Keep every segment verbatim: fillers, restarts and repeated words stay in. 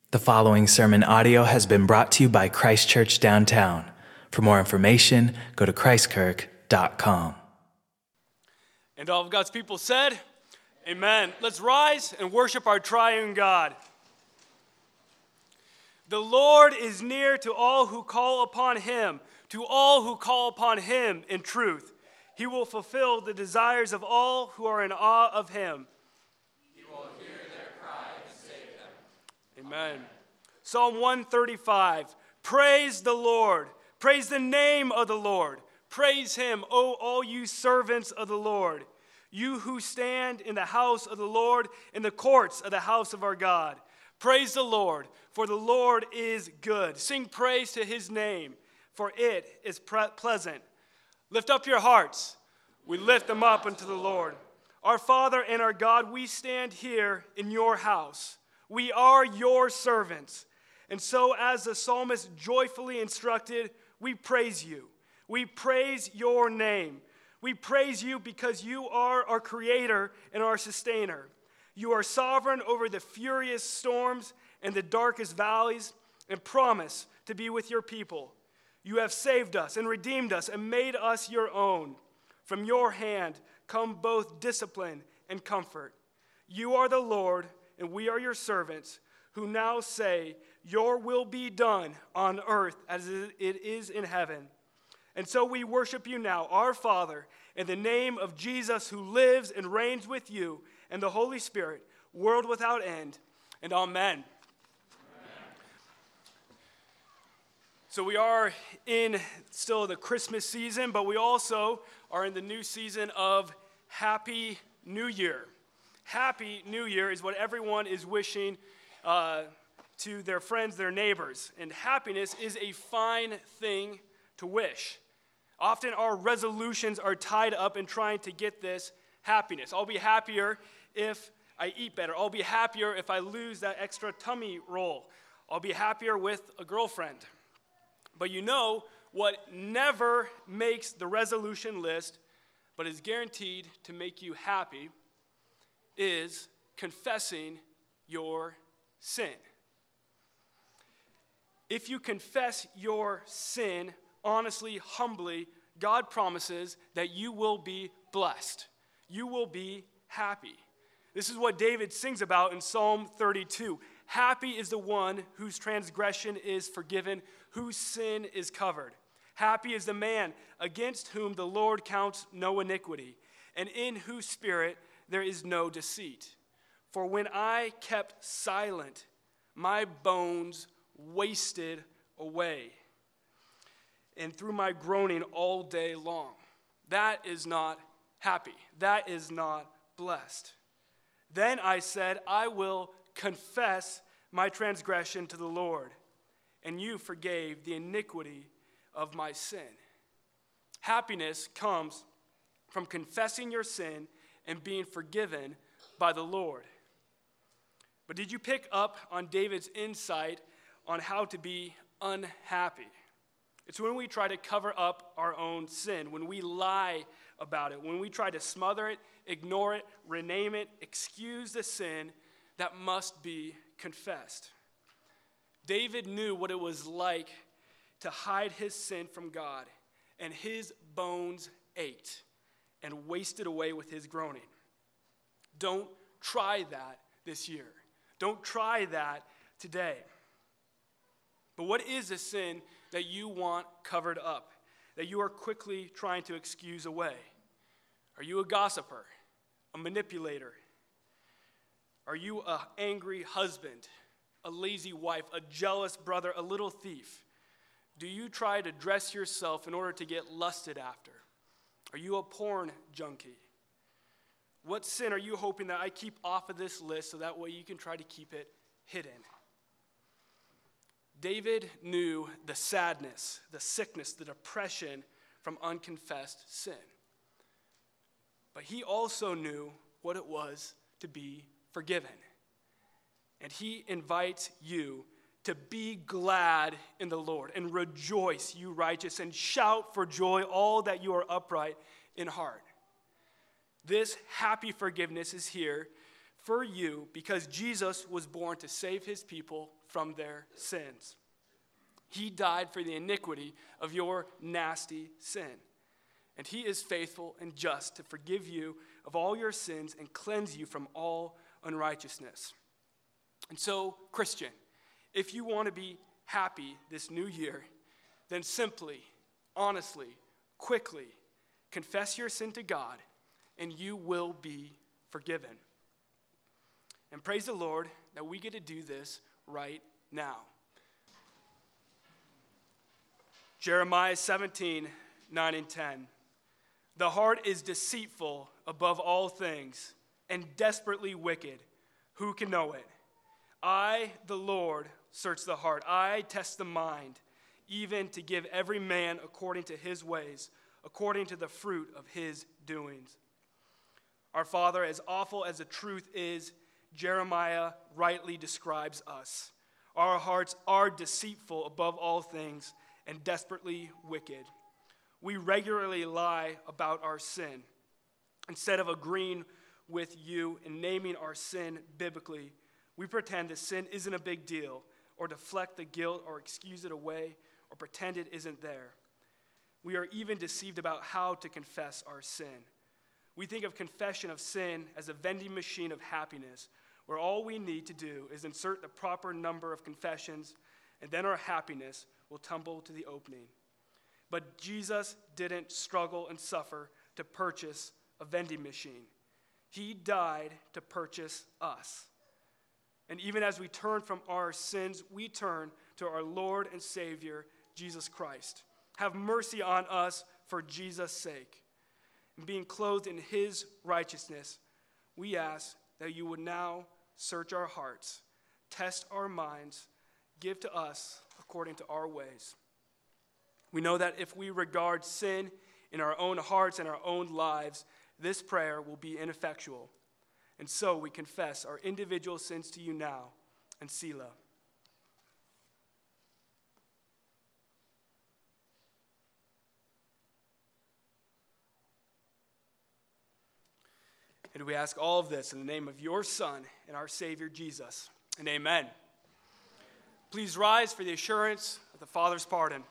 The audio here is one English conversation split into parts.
The following sermon audio has been brought to you by Christ Church Downtown. For more information, go to christkirk dot com. And all of God's people said, amen. Let's rise and worship our triune God. The Lord is near to all who call upon him, to all who call upon him in truth. He will fulfill the desires of all who are in awe of him. He will hear their cry and save them. Amen. Psalm one thirty-five. Praise the Lord. Praise the name of the Lord. Praise him, O all you servants of the Lord. You who stand in the house of the Lord, in the courts of the house of our God. Praise the Lord, for the Lord is good. Sing praise to his name, for it is pre- pleasant. Lift up your hearts. We lift them up unto the Lord. Our Father and our God, we stand here in your house. We are your servants. And so as the psalmist joyfully instructed, we praise you. We praise your name. We praise you because you are our creator and our sustainer. You are sovereign over the furious storms and the darkest valleys and promise to be with your people. You have saved us and redeemed us and made us your own. From your hand come both discipline and comfort. You are the Lord, and we are your servants, who now say, your will be done on earth as it is in heaven. And so we worship you now, our Father, in the name of Jesus, who lives and reigns with you and the Holy Spirit, world without end. And amen. Amen. So we are in still the Christmas season, but we also are in the new season of Happy New Year. Happy New Year is what everyone is wishing uh, to their friends, their neighbors. And happiness is a fine thing to wish. Often our resolutions are tied up in trying to get this happiness. I'll be happier if I eat better. I'll be happier if I lose that extra tummy roll. I'll be happier with a girlfriend. But you know what never makes the resolution list, but is guaranteed to make you happy, is confessing your sin. If you confess your sin honestly, humbly, God promises that you will be blessed. You will be happy. This is what David sings about in Psalm thirty-two. Happy is the one whose transgression is forgiven, whose sin is covered. Happy is the man against whom the Lord counts no iniquity, and in whose spirit there is no deceit. For when I kept silent, my bones wasted away, and through my groaning all day long. That is not happy. That is not blessed. Then I said, I will confess my transgression to the Lord, and you forgave the iniquity of my sin. Happiness comes from confessing your sin and being forgiven by the Lord. But did you pick up on David's insight on how to be unhappy? It's when we try to cover up our own sin, when we lie about it, when we try to smother it, ignore it, rename it, excuse the sin that must be confessed. David knew what it was like to hide his sin from God, and his bones ached and wasted away with his groaning. Don't try that this year. Don't try that today. But what is the sin that you want covered up, that you are quickly trying to excuse away? Are you a gossiper, a manipulator? Are you an angry husband, a lazy wife, a jealous brother, a little thief? Do you try to dress yourself in order to get lusted after? Are you a porn junkie? What sin are you hoping that I keep off of this list so that way you can try to keep it hidden? David knew the sadness, the sickness, the depression from unconfessed sin. But he also knew what it was to be forgiven. And he invites you to be glad in the Lord and rejoice, you righteous, and shout for joy, all that you are upright in heart. This happy forgiveness is here for you because Jesus was born to save his people from their sins. He died for the iniquity of your nasty sin. And he is faithful and just to forgive you of all your sins and cleanse you from all unrighteousness. And so, Christian, if you want to be happy this new year, then simply, honestly, quickly confess your sin to God, and you will be forgiven. And praise the Lord that we get to do this right now. Jeremiah seventeen, nine and ten. The heart is deceitful above all things and desperately wicked. Who can know it? I, the Lord, search the heart. I test the mind, even to give every man according to his ways, according to the fruit of his doings. Our Father, as awful as the truth is, Jeremiah rightly describes us. Our hearts are deceitful above all things and desperately wicked. We regularly lie about our sin. Instead of agreeing with you and naming our sin biblically, we pretend that sin isn't a big deal, or deflect the guilt or excuse it away, or pretend it isn't there. We are even deceived about how to confess our sin. We think of confession of sin as a vending machine of happiness, where all we need to do is insert the proper number of confessions, and then our happiness will tumble to the opening. But Jesus didn't struggle and suffer to purchase a vending machine. He died to purchase us. And even as we turn from our sins, we turn to our Lord and Savior, Jesus Christ. Have mercy on us for Jesus' sake. And being clothed in his righteousness, we ask that you would now search our hearts, test our minds, give to us according to our ways. We know that if we regard sin in our own hearts and our own lives, this prayer will be ineffectual. And so we confess our individual sins to you now, and Selah. And we ask all of this in the name of your Son and our Savior Jesus. And amen. Please rise for the assurance of the Father's pardon.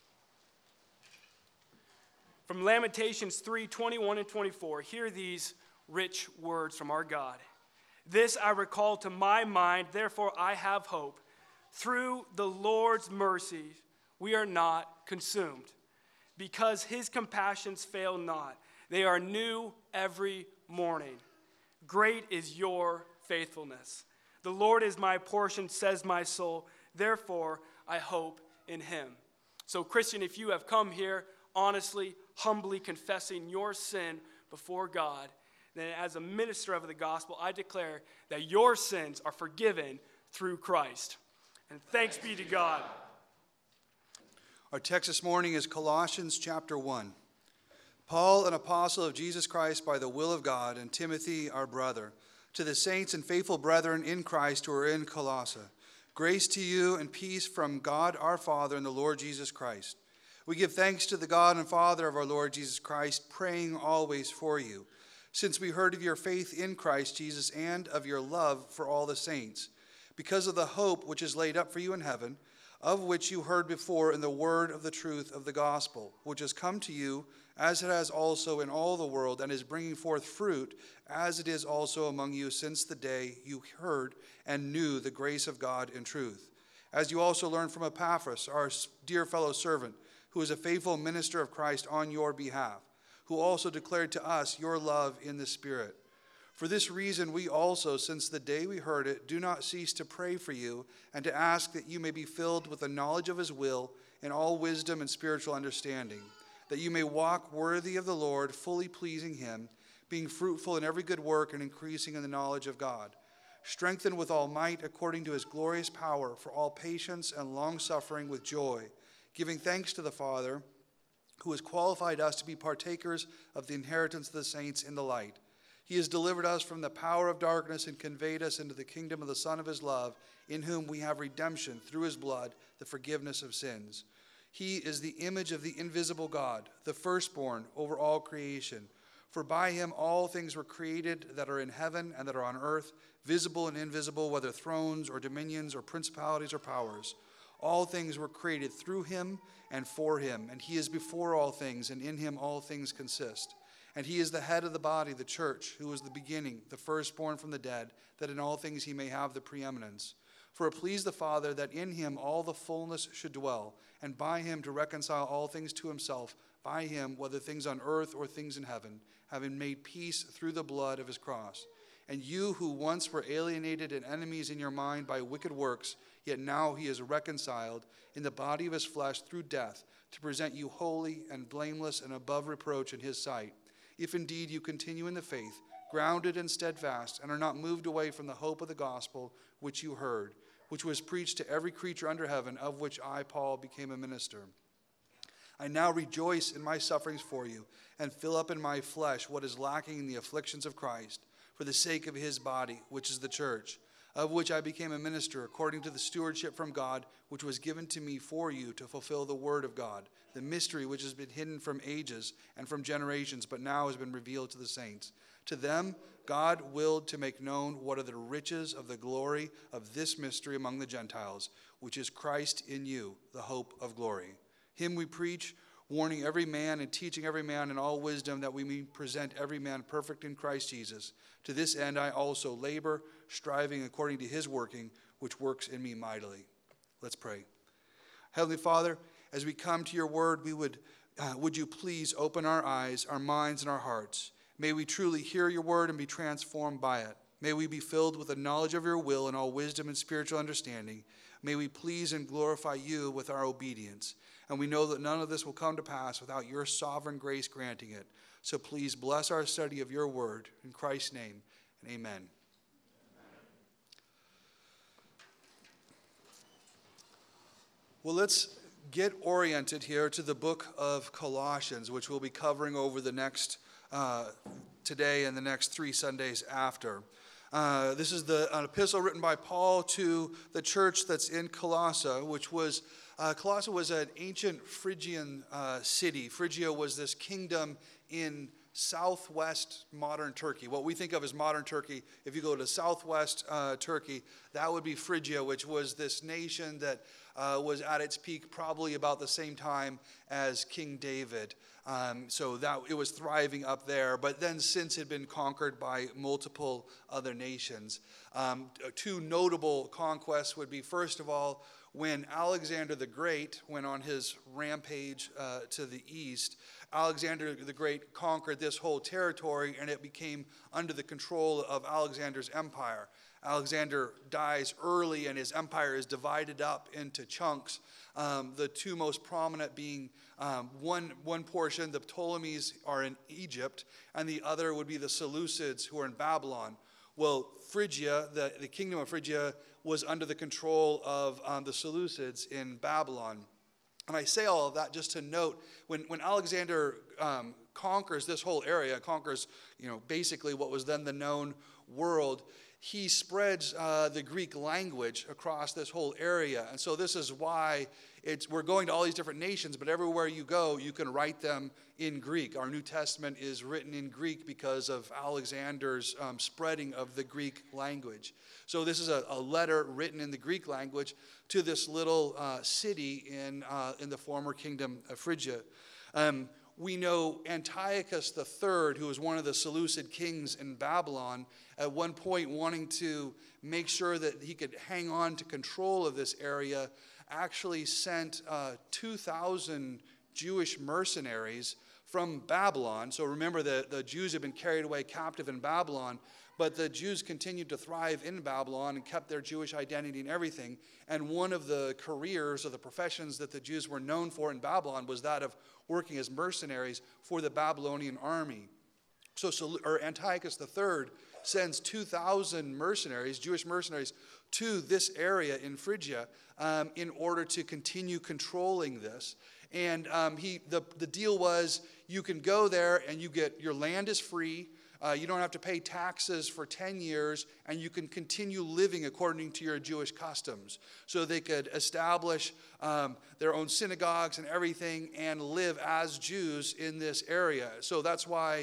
From Lamentations three, twenty-one and twenty-four, hear these rich words from our God. This I recall to my mind, therefore I have hope. Through the Lord's mercy we are not consumed, because his compassions fail not. They are new every morning. Great is your faithfulness. The Lord is my portion, says my soul. Therefore I hope in him. So Christian, if you have come here honestly, humbly confessing your sin before God, then as a minister of the gospel, I declare that your sins are forgiven through Christ. And thanks be to God. Our text this morning is Colossians chapter one. Paul, an apostle of Jesus Christ by the will of God, and Timothy, our brother, to the saints and faithful brethren in Christ who are in Colossae, grace to you and peace from God our Father and the Lord Jesus Christ. We give thanks to the God and Father of our Lord Jesus Christ, praying always for you, since we heard of your faith in Christ Jesus and of your love for all the saints, because of the hope which is laid up for you in heaven, of which you heard before in the word of the truth of the gospel, which has come to you, as it has also in all the world, and is bringing forth fruit, as it is also among you since the day you heard and knew the grace of God in truth. As you also learned from Epaphras, our dear fellow servant, who is a faithful minister of Christ on your behalf, who also declared to us your love in the Spirit. For this reason we also, since the day we heard it, do not cease to pray for you and to ask that you may be filled with the knowledge of his will in all wisdom and spiritual understanding, that you may walk worthy of the Lord, fully pleasing him, being fruitful in every good work and increasing in the knowledge of God, strengthened with all might according to his glorious power for all patience and long-suffering with joy, giving thanks to the Father, who has qualified us to be partakers of the inheritance of the saints in the light. He has delivered us from the power of darkness and conveyed us into the kingdom of the Son of his love, in whom we have redemption through his blood, the forgiveness of sins. He is the image of the invisible God, the firstborn over all creation. For by him all things were created that are in heaven and that are on earth, visible and invisible, whether thrones or dominions or principalities or powers. All things were created through him and for him, and he is before all things, and in him all things consist. And he is the head of the body, the church, who is the beginning, the firstborn from the dead, that in all things he may have the preeminence. For it pleased the Father that in him all the fullness should dwell, and by him to reconcile all things to himself, by him, whether things on earth or things in heaven, having made peace through the blood of his cross. And you who once were alienated and enemies in your mind by wicked works, yet now he is reconciled in the body of his flesh through death, to present you holy and blameless and above reproach in his sight. If indeed you continue in the faith, grounded and steadfast, and are not moved away from the hope of the gospel which you heard, which was preached to every creature under heaven, of which I, Paul, became a minister. I now rejoice in my sufferings for you, and fill up in my flesh what is lacking in the afflictions of Christ, for the sake of his body, which is the church, of which I became a minister, according to the stewardship from God, which was given to me for you to fulfill the word of God, the mystery which has been hidden from ages and from generations, but now has been revealed to the saints. To them God willed to make known what are the riches of the glory of this mystery among the Gentiles, which is Christ in you, the hope of glory. Him we preach, warning every man and teaching every man in all wisdom, that we may present every man perfect in Christ Jesus. To this end I also labor, striving according to his working, which works in me mightily. Let's pray. Heavenly Father, as we come to your word, we would, uh, would you please open our eyes, our minds, and our hearts. May we truly hear your word and be transformed by it. May we be filled with the knowledge of your will and all wisdom and spiritual understanding. May we please and glorify you with our obedience. And we know that none of this will come to pass without your sovereign grace granting it. So please bless our study of your word. In Christ's name, and amen. Amen. Well, let's get oriented here to the book of Colossians, which we'll be covering over the next, uh, today and the next three Sundays after. Uh, this is the, an epistle written by Paul to the church that's in Colossae, which was, uh, Colossae was an ancient Phrygian uh, city. Phrygia was this kingdom in southwest modern Turkey. What we think of as modern Turkey, if you go to southwest uh, Turkey, that would be Phrygia, which was this nation that uh, was at its peak probably about the same time as King David. Um, so that it was thriving up there, but then since had been conquered by multiple other nations. Um, two notable conquests would be, first of all, when Alexander the Great went on his rampage uh, to the east. Alexander the Great conquered this whole territory, and it became under the control of Alexander's empire. Alexander dies early, and his empire is divided up into chunks. Um, the two most prominent being um, one, one portion, the Ptolemies are in Egypt, and the other would be the Seleucids, who are in Babylon. Well, Phrygia, the, the kingdom of Phrygia, was under the control of um, the Seleucids in Babylon. And I say all of that just to note, when, when Alexander um, conquers this whole area, conquers, you know, basically what was then the known world, he spreads uh, the Greek language across this whole area. And so this is why it's, we're going to all these different nations, but everywhere you go, you can write them in Greek. Our New Testament is written in Greek because of Alexander's um, spreading of the Greek language. So this is a, a letter written in the Greek language to this little uh, city in, uh, in the former kingdom of Phrygia. Um, we know Antiochus the Third, who was one of the Seleucid kings in Babylon, at one point wanting to make sure that he could hang on to control of this area, actually sent uh, two thousand Jewish mercenaries from Babylon. So remember, the, the Jews had been carried away captive in Babylon, but the Jews continued to thrive in Babylon and kept their Jewish identity and everything. And one of the careers or the professions that the Jews were known for in Babylon was that of working as mercenaries for the Babylonian army. So, so or Antiochus the Third sends two thousand mercenaries, Jewish mercenaries, to this area in Phrygia um, in order to continue controlling this. And um, he, the, the deal was, you can go there and you get, your land is free, uh, you don't have to pay taxes for ten years, and you can continue living according to your Jewish customs. So they could establish um, their own synagogues and everything and live as Jews in this area. So that's why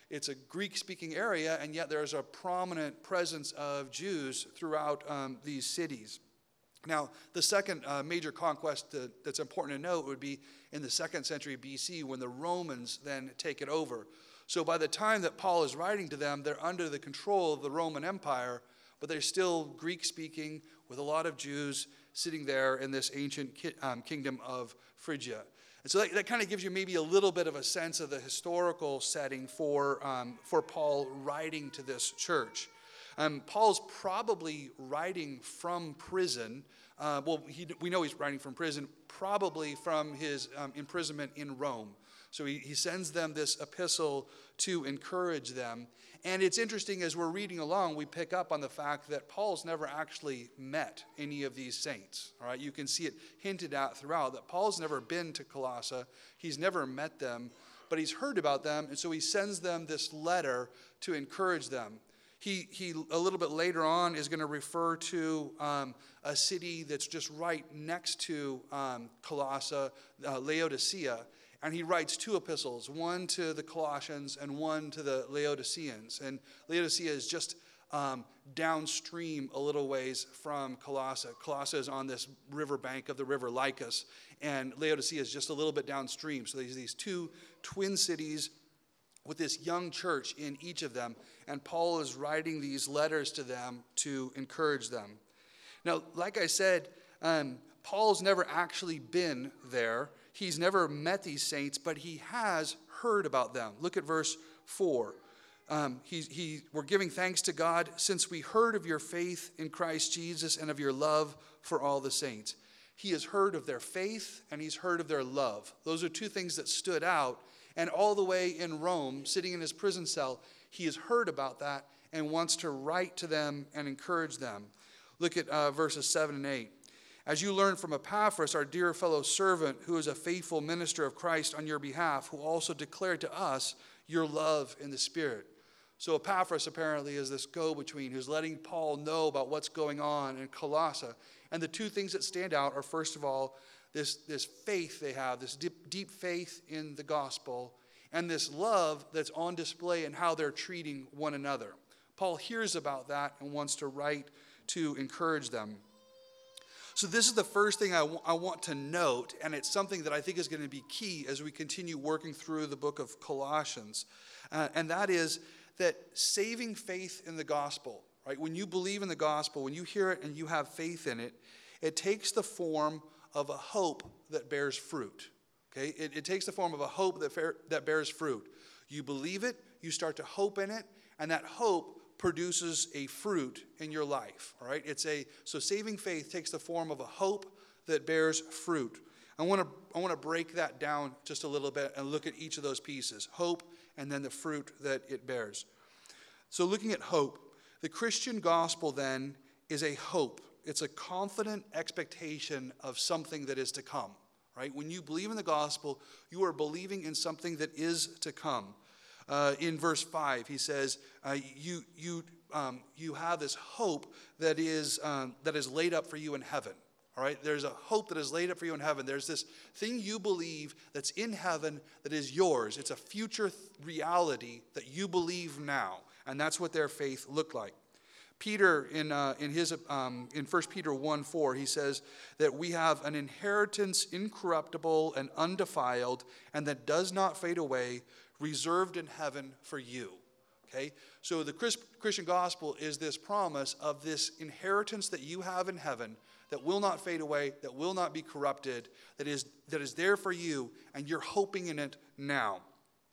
it's a Greek-speaking area, and yet there's a prominent presence of Jews throughout um, these cities. Now, the second uh, major conquest that, that's important to note would be in the second century B C when the Romans then take it over. So by the time that Paul is writing to them, they're under the control of the Roman Empire, but they're still Greek-speaking with a lot of Jews sitting there in this ancient ki- um, kingdom of Phrygia. And so that, that kind of gives you maybe a little bit of a sense of the historical setting for, um, for Paul writing to this church. Um, Paul's probably writing from prison. Uh, well, he, we know he's writing from prison, probably from his um, imprisonment in Rome. So he, he sends them this epistle to encourage them. And it's interesting, as we're reading along, we pick up on the fact that Paul's never actually met any of these saints. All right, you can see it hinted at throughout that Paul's never been to Colossae. He's never met them, but he's heard about them, and so he sends them this letter to encourage them. He, he a little bit later on is going to refer to um, a city that's just right next to um, Colossae, uh, Laodicea. And he writes two epistles, one to the Colossians and one to the Laodiceans. And Laodicea is just um, downstream a little ways from Colossae. Colossae is on this river bank of the river Lycus, and Laodicea is just a little bit downstream. So there's these two twin cities with this young church in each of them. And Paul is writing these letters to them to encourage them. Now, like I said, um, Paul's never actually been there. He's never met these saints, but he has heard about them. Look at verse four. Um, he, he, we're giving thanks to God since we heard of your faith in Christ Jesus and of your love for all the saints. He has heard of their faith and he's heard of their love. Those are two things that stood out. And all the way in Rome, sitting in his prison cell, he has heard about that and wants to write to them and encourage them. Look at uh, verses seven and eight. As you learned from Epaphras, our dear fellow servant, who is a faithful minister of Christ on your behalf, who also declared to us your love in the Spirit. So Epaphras apparently is this go-between who's letting Paul know about what's going on in Colossae. And the two things that stand out are, first of all, this, this faith they have, this deep, deep faith in the gospel, and this love that's on display in how they're treating one another. Paul hears about that and wants to write to encourage them. So this is the first thing I, w- I want to note, and it's something that I think is going to be key as we continue working through the book of Colossians, uh, and that is that saving faith in the gospel, right? When you believe in the gospel, when you hear it and you have faith in it, it takes the form of a hope that bears fruit, okay? It, it takes the form of a hope that, fair, that bears fruit. You believe it, you start to hope in it, and that hope produces a fruit in your life, all right? It's a so saving faith takes the form of a hope that bears fruit. I want to I want to break that down just a little bit and look at each of those pieces, hope and then the fruit that it bears. So looking at hope, the Christian gospel then is a hope. It's a confident expectation of something that is to come, right? When you believe in the gospel, you are believing in something that is to come. Uh, in verse five, he says, uh, "You you um, you have this hope that is um, that is laid up for you in heaven." All right, there's a hope that is laid up for you in heaven. There's this thing you believe that's in heaven that is yours. It's a future th- reality that you believe now, and that's what their faith looked like. Peter, in uh, in his um, in First Peter one four, he says that we have an inheritance incorruptible and undefiled, and that does not fade away, reserved in heaven for you. Okay, so the Christ, Christian gospel is this promise of this inheritance that you have in heaven that will not fade away, that will not be corrupted, that is that is there for you, and you're hoping in it now.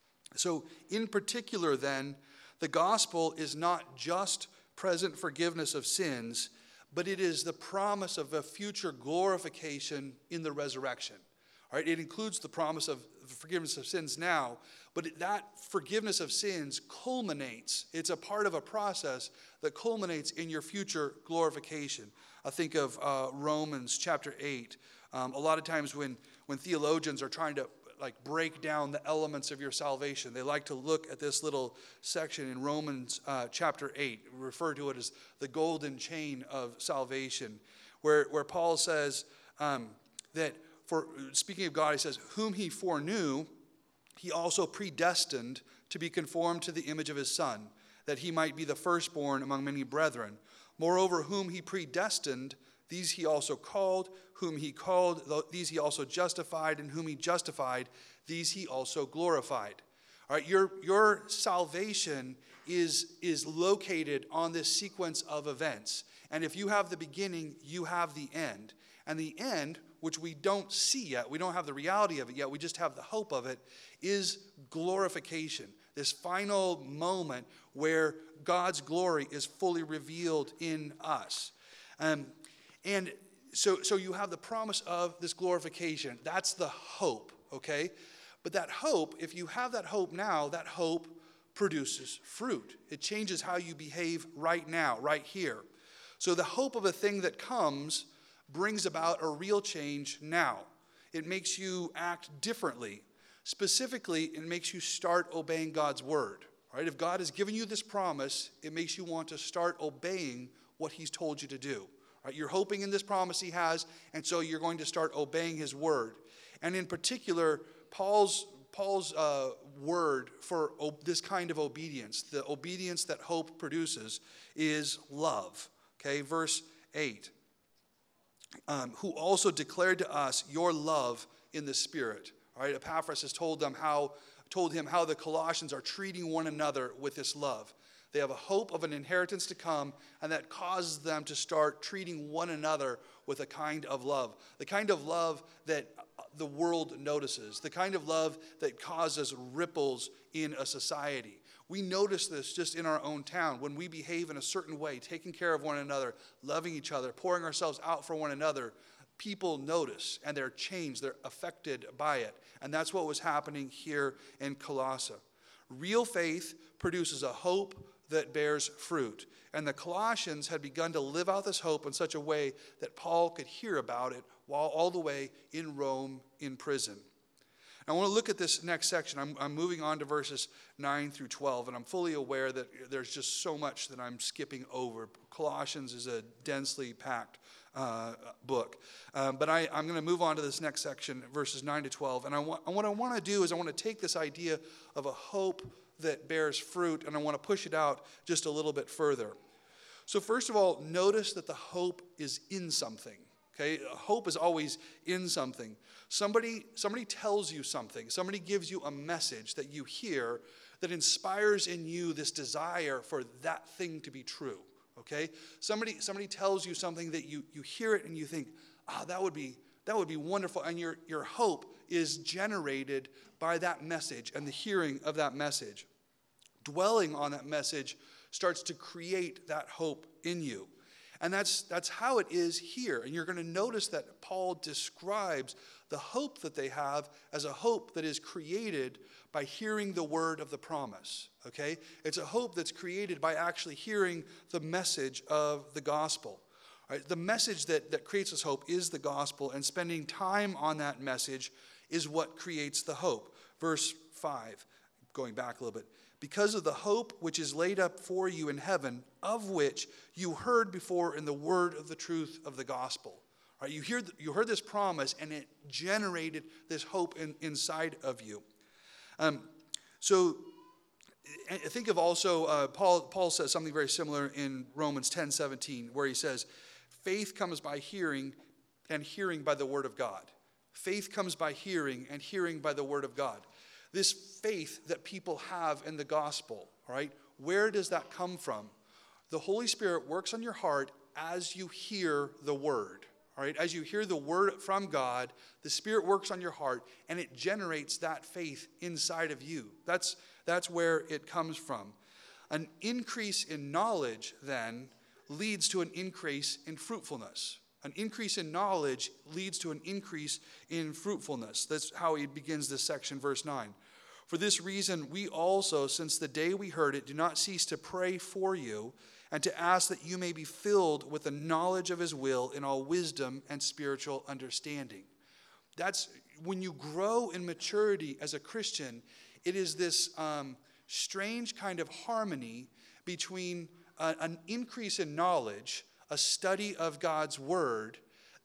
So in particular then, the gospel is not just present forgiveness of sins, but it is the promise of a future glorification in the resurrection. All right, it includes the promise of forgiveness of sins now, but that forgiveness of sins culminates. It's a part of a process that culminates in your future glorification. I think of uh, Romans chapter eight. Um, a lot of times when, when theologians are trying to like break down the elements of your salvation, they like to look at this little section in Romans uh, chapter eight. We refer to it as the golden chain of salvation, where, where Paul says um, that for speaking of God, he says, whom he foreknew, he also predestined to be conformed to the image of his Son, that he might be the firstborn among many brethren. Moreover, whom he predestined, these he also called. Whom he called, these he also justified. And whom he justified, these he also glorified. All right, your, your salvation is, is located on this sequence of events. And if you have the beginning, you have the end. And the end, which we don't see yet, we don't have the reality of it yet, we just have the hope of it, is glorification. This final moment where God's glory is fully revealed in us. Um, and so, so you have the promise of this glorification. That's the hope, okay? But that hope, if you have that hope now, that hope produces fruit. It changes how you behave right now, right here. So the hope of a thing that comes brings about a real change now. It makes you act differently. Specifically, it makes you start obeying God's word. Right? If God has given you this promise, it makes you want to start obeying what he's told you to do. Right? You're hoping in this promise he has, and so you're going to start obeying his word. And in particular, Paul's Paul's uh, word for o- this kind of obedience, the obedience that hope produces, is love. Okay, verse eight. Um, who also declared to us your love in the Spirit. All right, Epaphras has told them how, told him how the Colossians are treating one another with this love. They have a hope of an inheritance to come, and that causes them to start treating one another with a kind of love. The kind of love that the world notices. The kind of love that causes ripples in a society. We notice this just in our own town. When we behave in a certain way, taking care of one another, loving each other, pouring ourselves out for one another, people notice and they're changed. They're affected by it. And that's what was happening here in Colossae. Real faith produces a hope that bears fruit. And the Colossians had begun to live out this hope in such a way that Paul could hear about it while all the way in Rome in prison. I want to look at this next section. I'm, I'm moving on to verses nine through twelve, and I'm fully aware that there's just so much that I'm skipping over. Colossians is a densely packed uh, book. Um, but I, I'm going to move on to this next section, verses nine to twelve. And I want, and what I want to do is I want to take this idea of a hope that bears fruit, and I want to push it out just a little bit further. So first of all, notice that the hope is in something. Okay, hope is always in something. Somebody, somebody tells you something. Somebody gives you a message that you hear that inspires in you this desire for that thing to be true. Okay, somebody, somebody tells you something that you you hear it and you think, ah, oh, that would be that would be wonderful, and your your hope is generated by that message and the hearing of that message. Dwelling on that message starts to create that hope in you. And that's that's how it is here. And you're going to notice that Paul describes the hope that they have as a hope that is created by hearing the word of the promise. Okay? It's a hope that's created by actually hearing the message of the gospel. All right? The message that, that creates this hope is the gospel, and spending time on that message is what creates the hope. Verse five, going back a little bit. Because of the hope which is laid up for you in heaven, of which you heard before in the word of the truth of the gospel. Right, you, hear, you heard this promise, and it generated this hope in, inside of you. Um, so think of also, uh, Paul, Paul says something very similar in Romans ten seventeen, where he says, faith comes by hearing, and hearing by the word of God. Faith comes by hearing, and hearing by the word of God. This faith that people have in the gospel, right? Where does that come from? The Holy Spirit works on your heart as you hear the word, all right? As you hear the word from God, the Spirit works on your heart, and it generates that faith inside of you. That's, that's where it comes from. An increase in knowledge, then, leads to an increase in fruitfulness. An increase in knowledge leads to an increase in fruitfulness. That's how he begins this section, verse nine. For this reason, we also, since the day we heard it, do not cease to pray for you and to ask that you may be filled with the knowledge of his will in all wisdom and spiritual understanding. That's when you grow in maturity as a Christian, it is this um, strange kind of harmony between a, an increase in knowledge, a study of God's word,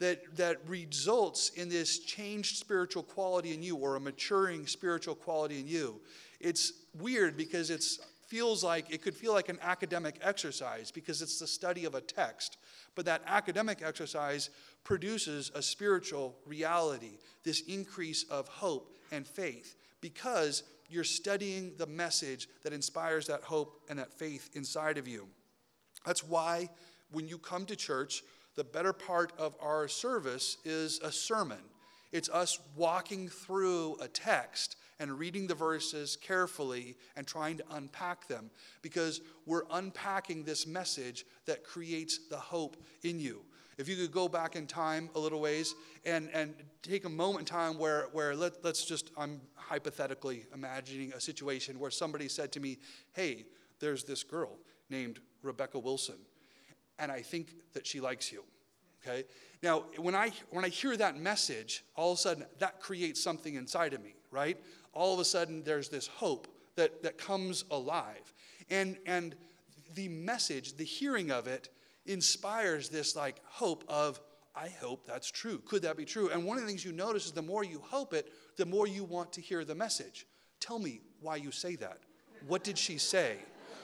that, that results in this changed spiritual quality in you, or a maturing spiritual quality in you. It's weird because it feels like, it could feel like an academic exercise because it's the study of a text. But that academic exercise produces a spiritual reality, this increase of hope and faith, because you're studying the message that inspires that hope and that faith inside of you. That's why when you come to church, the better part of our service is a sermon. It's us walking through a text and reading the verses carefully and trying to unpack them, because we're unpacking this message that creates the hope in you. If you could go back in time a little ways and, and take a moment in time where, where let, let's just, I'm hypothetically imagining a situation where somebody said to me, hey, there's this girl named Rebecca Wilson, and I think that she likes you, okay? Now, when I when I hear that message, all of a sudden, that creates something inside of me, right? All of a sudden, there's this hope that, that comes alive. And, and the message, the hearing of it, inspires this like hope of, I hope that's true. Could that be true? And one of the things you notice is the more you hope it, the more you want to hear the message. Tell me why you say that. What did she say?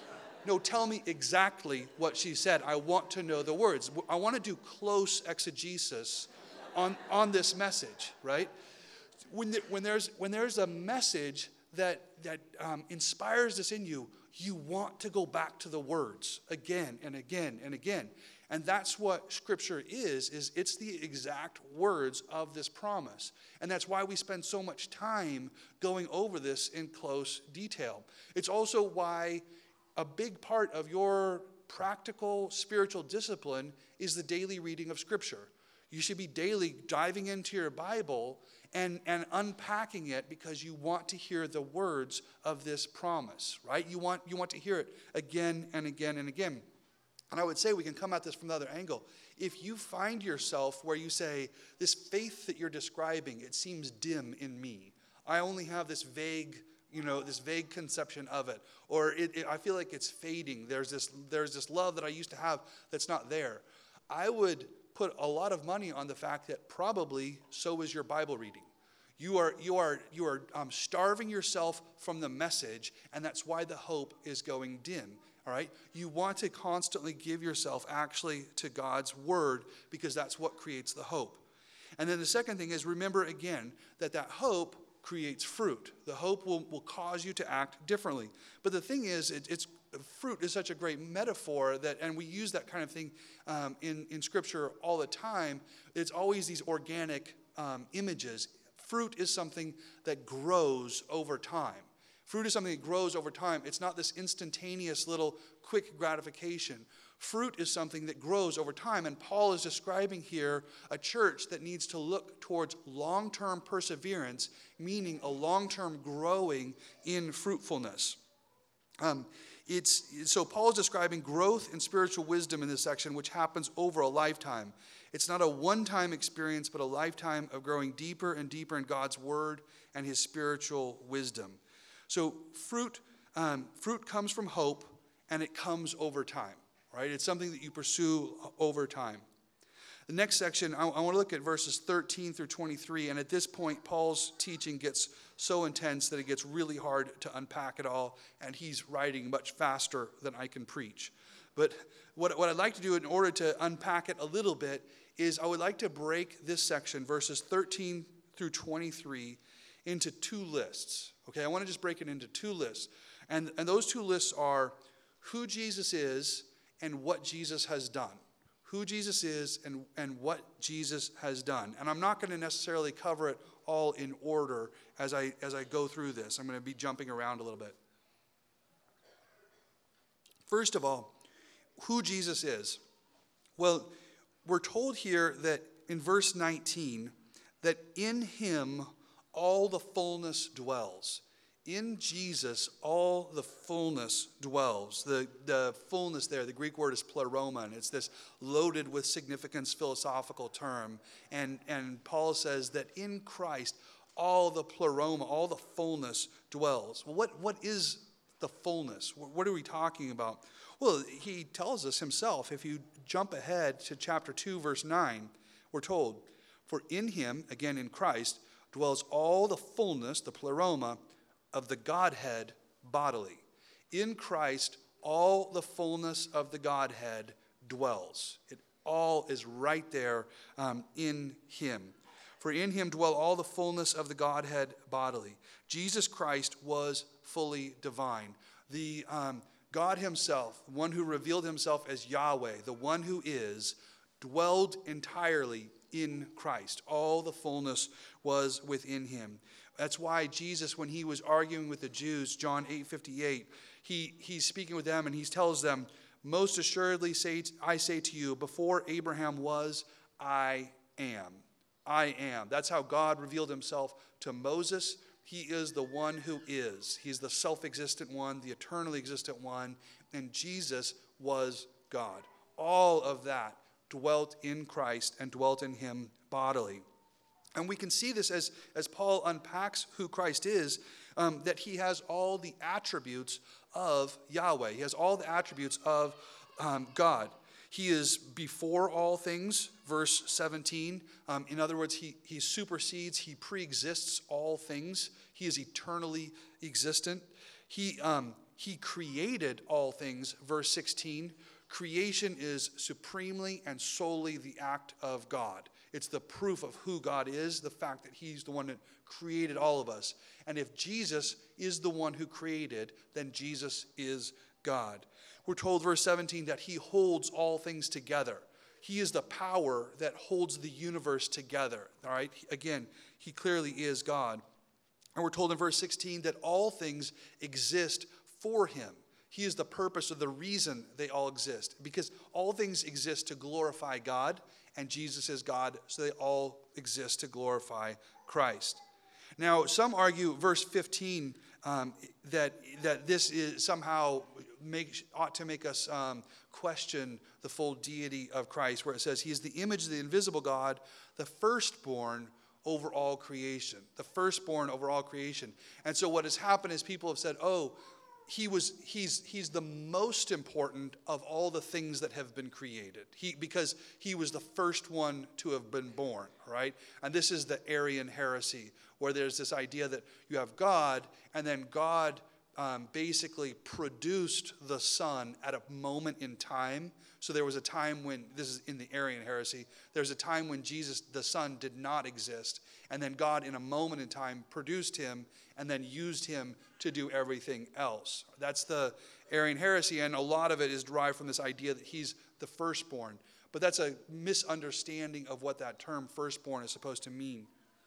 No, tell me exactly what she said. I want to know the words. I want to do close exegesis on, on this message, right? When, the, when, there's, when there's a message that, that um, inspires this in you, you want to go back to the words again and again and again. And that's what Scripture is, is it's the exact words of this promise. And that's why we spend so much time going over this in close detail. It's also why a big part of your practical spiritual discipline is the daily reading of Scripture. You should be daily diving into your Bible and, and unpacking it, because you want to hear the words of this promise, right? You want, you want to hear it again and again and again. And I would say we can come at this from the other angle. If you find yourself where you say, this faith that you're describing, it seems dim in me. I only have this vague, you know, this vague conception of it. Or it, it, I feel like it's fading. There's this, there's this love that I used to have that's not there. I would put a lot of money on the fact that probably so is your Bible reading. You are, you are, you are um, starving yourself from the message, and that's why the hope is going dim. All right? You want to constantly give yourself actually to God's word, because that's what creates the hope. And then the second thing is, remember again that that hope creates fruit. The hope will, will cause you to act differently. But the thing is, it, it's fruit is such a great metaphor that, and we use that kind of thing um, in, in Scripture all the time. It's always these organic um, images. Fruit is something that grows over time. Fruit is something that grows over time. It's not this instantaneous little quick gratification. Fruit is something that grows over time. And Paul is describing here a church that needs to look towards long-term perseverance, meaning a long-term growing in fruitfulness. Um, it's, so Paul is describing growth in spiritual wisdom in this section, which happens over a lifetime. It's not a one-time experience, but a lifetime of growing deeper and deeper in God's word and his spiritual wisdom. So fruit, um, fruit comes from hope, and it comes over time, right? It's something that you pursue over time. The next section, I, I want to look at verses thirteen through twenty-three, and at this point, Paul's teaching gets so intense that it gets really hard to unpack it all, and he's writing much faster than I can preach. But what, what I'd like to do in order to unpack it a little bit is I would like to break this section, verses thirteen through twenty-three, into two lists. Okay, I want to just break it into two lists. And, and those two lists are who Jesus is and what Jesus has done. Who Jesus is and, and what Jesus has done. And I'm not going to necessarily cover it all in order as I, as I go through this. I'm going to be jumping around a little bit. First of all, who Jesus is. Well, we're told here that in verse nineteen, that in him all the fullness dwells. In Jesus, all the fullness dwells. The, the fullness there, the Greek word is pleroma, and it's this loaded with significance philosophical term. And, and Paul says that in Christ, all the pleroma, all the fullness dwells. Well, what, what is the fullness? What are we talking about? Well, he tells us himself. If you jump ahead to chapter two, verse nine, We're told, for in him, again in Christ, dwells all the fullness, the pleroma, of the Godhead bodily. In Christ, all the fullness of the Godhead dwells. It all is right there um, in him. For in him dwell all the fullness of the Godhead bodily. Jesus Christ was fully divine. The um, God himself, the one who revealed himself as Yahweh, the one who is, dwelled entirely in Christ. All the fullness was within him. That's why Jesus, when he was arguing with the Jews, John eight fifty-eight, he, he's speaking with them and he tells them, most assuredly say, I say to you, before Abraham was, I am. I am. That's how God revealed himself to Moses. He is the one who is. He's the self-existent one, the eternally existent one, and Jesus was God. All of that dwelt in Christ and dwelt in him bodily. And we can see this as, as Paul unpacks who Christ is, um, that he has all the attributes of Yahweh. He has all the attributes of um, God. He is before all things, verse seventeen. Um, in other words, he, he supersedes, he pre-exists all things. He is eternally existent. He, um, he created all things, verse sixteen. Creation is supremely and solely the act of God. It's the proof of who God is, the fact that he's the one that created all of us. And if Jesus is the one who created, then Jesus is God. We're told, verse seventeen, that he holds all things together. He is the power that holds the universe together. All right? Again, he clearly is God. And we're told in verse sixteen that all things exist for him. He is the purpose or the reason they all exist. Because all things exist to glorify God, and Jesus is God, so they all exist to glorify Christ. Now, some argue, verse fifteen, um, that that this is somehow make, ought to make us um, question the full deity of Christ, where it says he is the image of the invisible God, the firstborn over all creation. The firstborn over all creation. And so what has happened is people have said, oh, He was, he's, he's the most important of all the things that have been created. He, because he was the first one to have been born, right? And this is the Arian heresy, where there's this idea that you have God, and then God um, basically produced the Son at a moment in time. So there was a time when, this is in the Arian heresy, there's a time when Jesus, the Son, did not exist. And then God, in a moment in time, produced him and then used him to do everything else. That's the Arian heresy, and a lot of it is derived from this idea that he's the firstborn. But that's a misunderstanding of what that term firstborn is supposed to mean.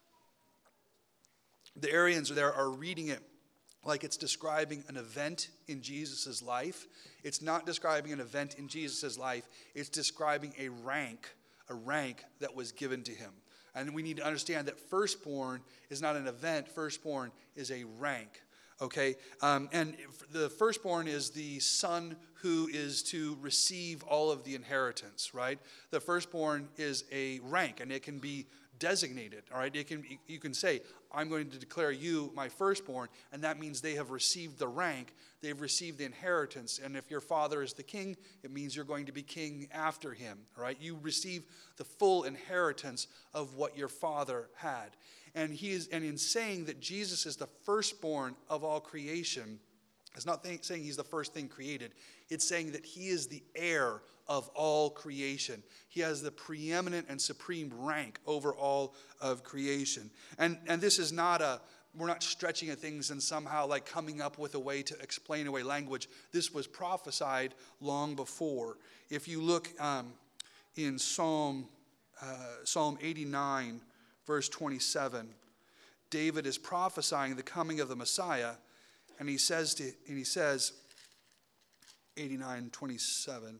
The Arians there are reading it like it's describing an event in Jesus' life. It's not describing an event in Jesus' life. It's describing a rank, a rank that was given to him. And we need to understand that firstborn is not an event. Firstborn is a rank. Okay, um, and the firstborn is the son who is to receive all of the inheritance, right? The firstborn is a rank, and it can be designated, all right? It can, you can say, I'm going to declare you my firstborn, and that means they have received the rank, they've received the inheritance, and if your father is the king, it means you're going to be king after him, all right? You receive the full inheritance of what your father had. And he is, and in saying that Jesus is the firstborn of all creation, it's not th- saying he's the first thing created. It's saying that he is the heir of all creation. He has the preeminent and supreme rank over all of creation. And, and this is not a, we're not stretching at things and somehow like coming up with a way to explain away language. This was prophesied long before. If you look um, in Psalm, uh, Psalm eighty-nine, verse twenty-seven, David is prophesying the coming of the Messiah, and he says to, and he says, eighty-nine twenty-seven,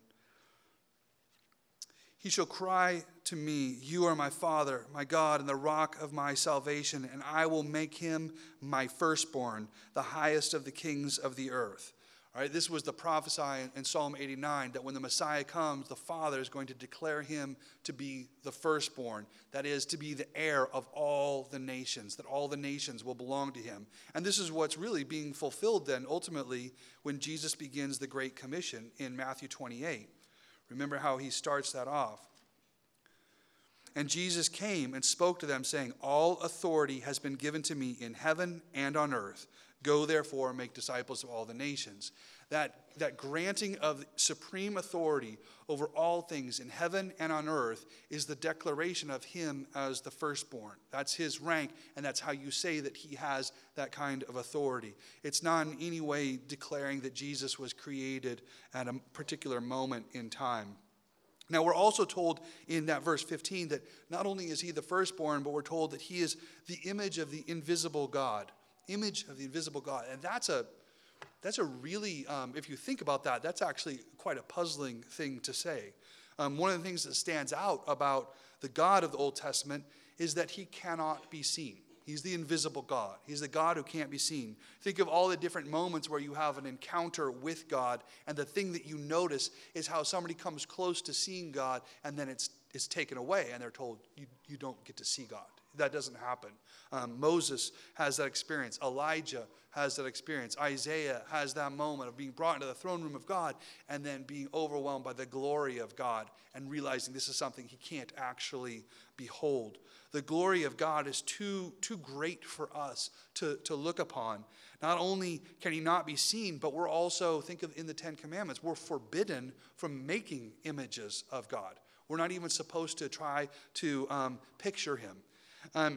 he shall cry to me, you are my Father, my God, and the rock of my salvation, and I will make him my firstborn, the highest of the kings of the earth. All right, this was the prophecy in Psalm eighty-nine, that when the Messiah comes, the Father is going to declare him to be the firstborn. That is, to be the heir of all the nations, that all the nations will belong to him. And this is what's really being fulfilled then, ultimately, when Jesus begins the Great Commission in Matthew twenty-eight. Remember how he starts that off. And Jesus came and spoke to them, saying, all authority has been given to me in heaven and on earth. Go therefore and make disciples of all the nations. That, that granting of supreme authority over all things in heaven and on earth is the declaration of him as the firstborn. That's his rank, and that's how you say that he has that kind of authority. It's not in any way declaring that Jesus was created at a particular moment in time. Now, we're also told in that verse fifteen that not only is he the firstborn, but we're told that he is the image of the invisible God. Image of the invisible God. And that's a That's a really, um, if you think about that, that's actually quite a puzzling thing to say. Um, one of the things that stands out about the God of the Old Testament is that he cannot be seen. He's the invisible God. He's the God who can't be seen. Think of all the different moments where you have an encounter with God, and the thing that you notice is how somebody comes close to seeing God, and then it's it's taken away, and they're told, you, you don't get to see God. That doesn't happen. Um, Moses has that experience. Elijah has that experience. Isaiah has that moment of being brought into the throne room of God and then being overwhelmed by the glory of God and realizing this is something he can't actually behold. The glory of God is too, too great for us to, to look upon. Not only can he not be seen, but we're also, think of in the Ten Commandments, we're forbidden from making images of God. We're not even supposed to try to um, picture him. Um,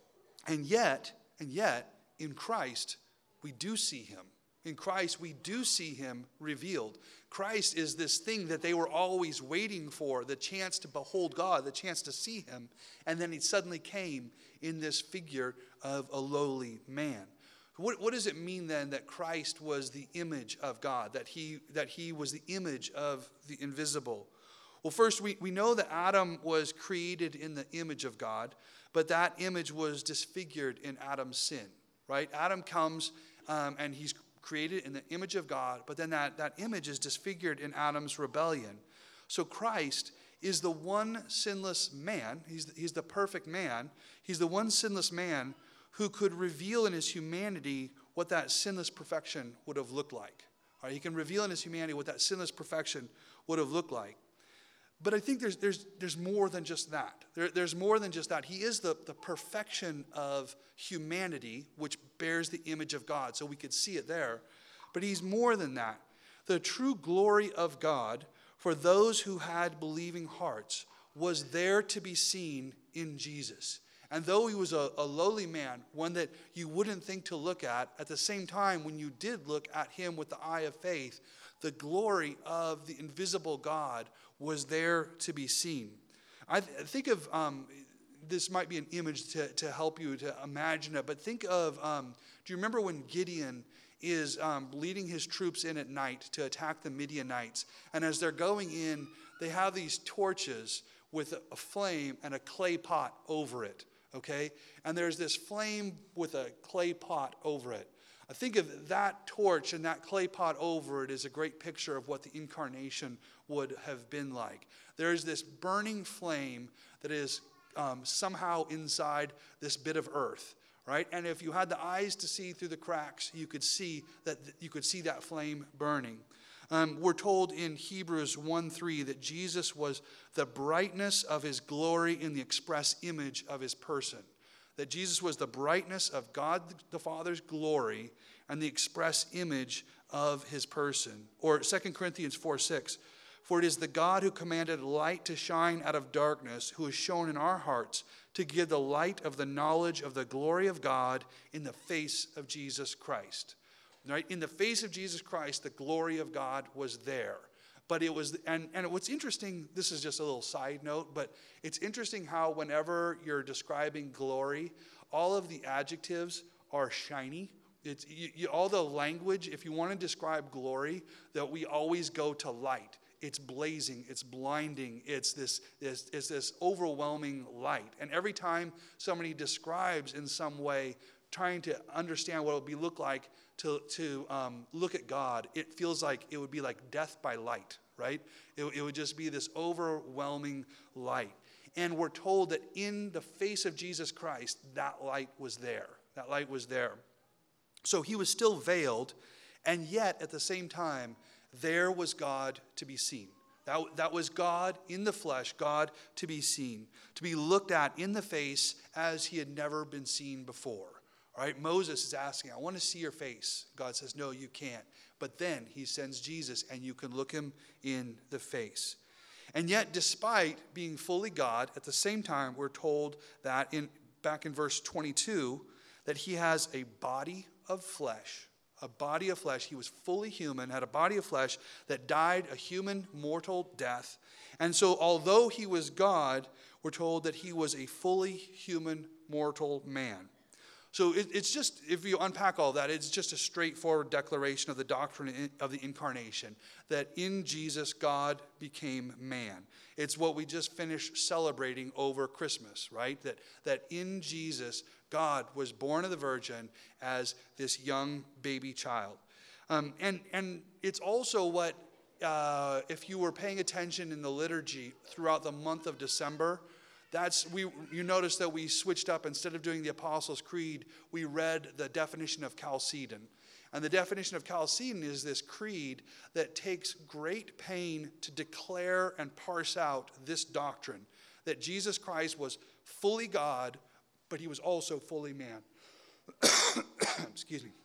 and yet, and yet, in Christ, we do see him. In Christ, we do see him revealed. Christ is this thing that they were always waiting for, the chance to behold God, the chance to see him. And then he suddenly came in this figure of a lowly man. What, what does it mean then that Christ was the image of God, that he, that he was the image of the invisible? Well, first, we, we know that Adam was created in the image of God, but that image was disfigured in Adam's sin, right? Adam comes um, and he's created in the image of God, but then that, that image is disfigured in Adam's rebellion. So Christ is the one sinless man. He's the, he's the perfect man. He's the one sinless man who could reveal in his humanity what that sinless perfection would have looked like. All right, he can reveal in his humanity what that sinless perfection would have looked like. But I think there's there's there's more than just that. There, there's more than just that. He is the, the perfection of humanity, which bears the image of God. So we could see it there. But he's more than that. The true glory of God for those who had believing hearts was there to be seen in Jesus. And though he was a, a lowly man, one that you wouldn't think to look at, at the same time, when you did look at him with the eye of faith, the glory of the invisible God was there to be seen. I th- think of, um, this might be an image to, to help you to imagine it, but think of, um, do you remember when Gideon is um, leading his troops in at night to attack the Midianites? And as they're going in, they have these torches with a, a flame and a clay pot over it, okay? And there's this flame with a clay pot over it. I think of that torch and that clay pot over it is a great picture of what the incarnation would have been like. There's this burning flame that is um, somehow inside this bit of earth, right? And if you had the eyes to see through the cracks, you could see that you could see that flame burning. Um, we're told in Hebrews one three that Jesus was the brightness of his glory in the express image of his person. That Jesus was the brightness of God the Father's glory and the express image of his person. Or Second Corinthians four six, for it is the God who commanded light to shine out of darkness, who has shown in our hearts to give the light of the knowledge of the glory of God in the face of Jesus Christ. Right? In the face of Jesus Christ, the glory of God was there. But it was, and, and what's interesting, this is just a little side note, but it's interesting how whenever you're describing glory, all of the adjectives are shiny. It's you, you, all the language, if you want to describe glory, that we always go to light. It's blazing, it's blinding, it's this, it's, it's this overwhelming light. And every time somebody describes in some way, trying to understand what it would be look like to, to um, look at God, it feels like it would be like death by light, right? It, it would just be this overwhelming light. And we're told that in the face of Jesus Christ, that light was there. That light was there. So he was still veiled, and yet at the same time, there was God to be seen. That, that was God in the flesh, God to be seen, to be looked at in the face as he had never been seen before. All right, Moses is asking, I want to see your face. God says, no, you can't. But then he sends Jesus, and you can look him in the face. And yet, despite being fully God, at the same time, we're told that in back in verse twenty-two, that he has a body of flesh. A body of flesh. He was fully human, had a body of flesh that died a human mortal death. And so although he was God, we're told that he was a fully human mortal man. So it, it's just, if you unpack all that, it's just a straightforward declaration of the doctrine of the incarnation, that in Jesus, God became man. It's what we just finished celebrating over Christmas, right? That, that in Jesus, God was born of the Virgin as this young baby child. Um, and, and it's also what, uh, if you were paying attention in the liturgy throughout the month of December, that's we. You notice that we switched up. Instead of doing the Apostles' Creed, we read the definition of Chalcedon. And the definition of Chalcedon is this creed that takes great pain to declare and parse out this doctrine, that Jesus Christ was fully God, but he was also fully man. Excuse me.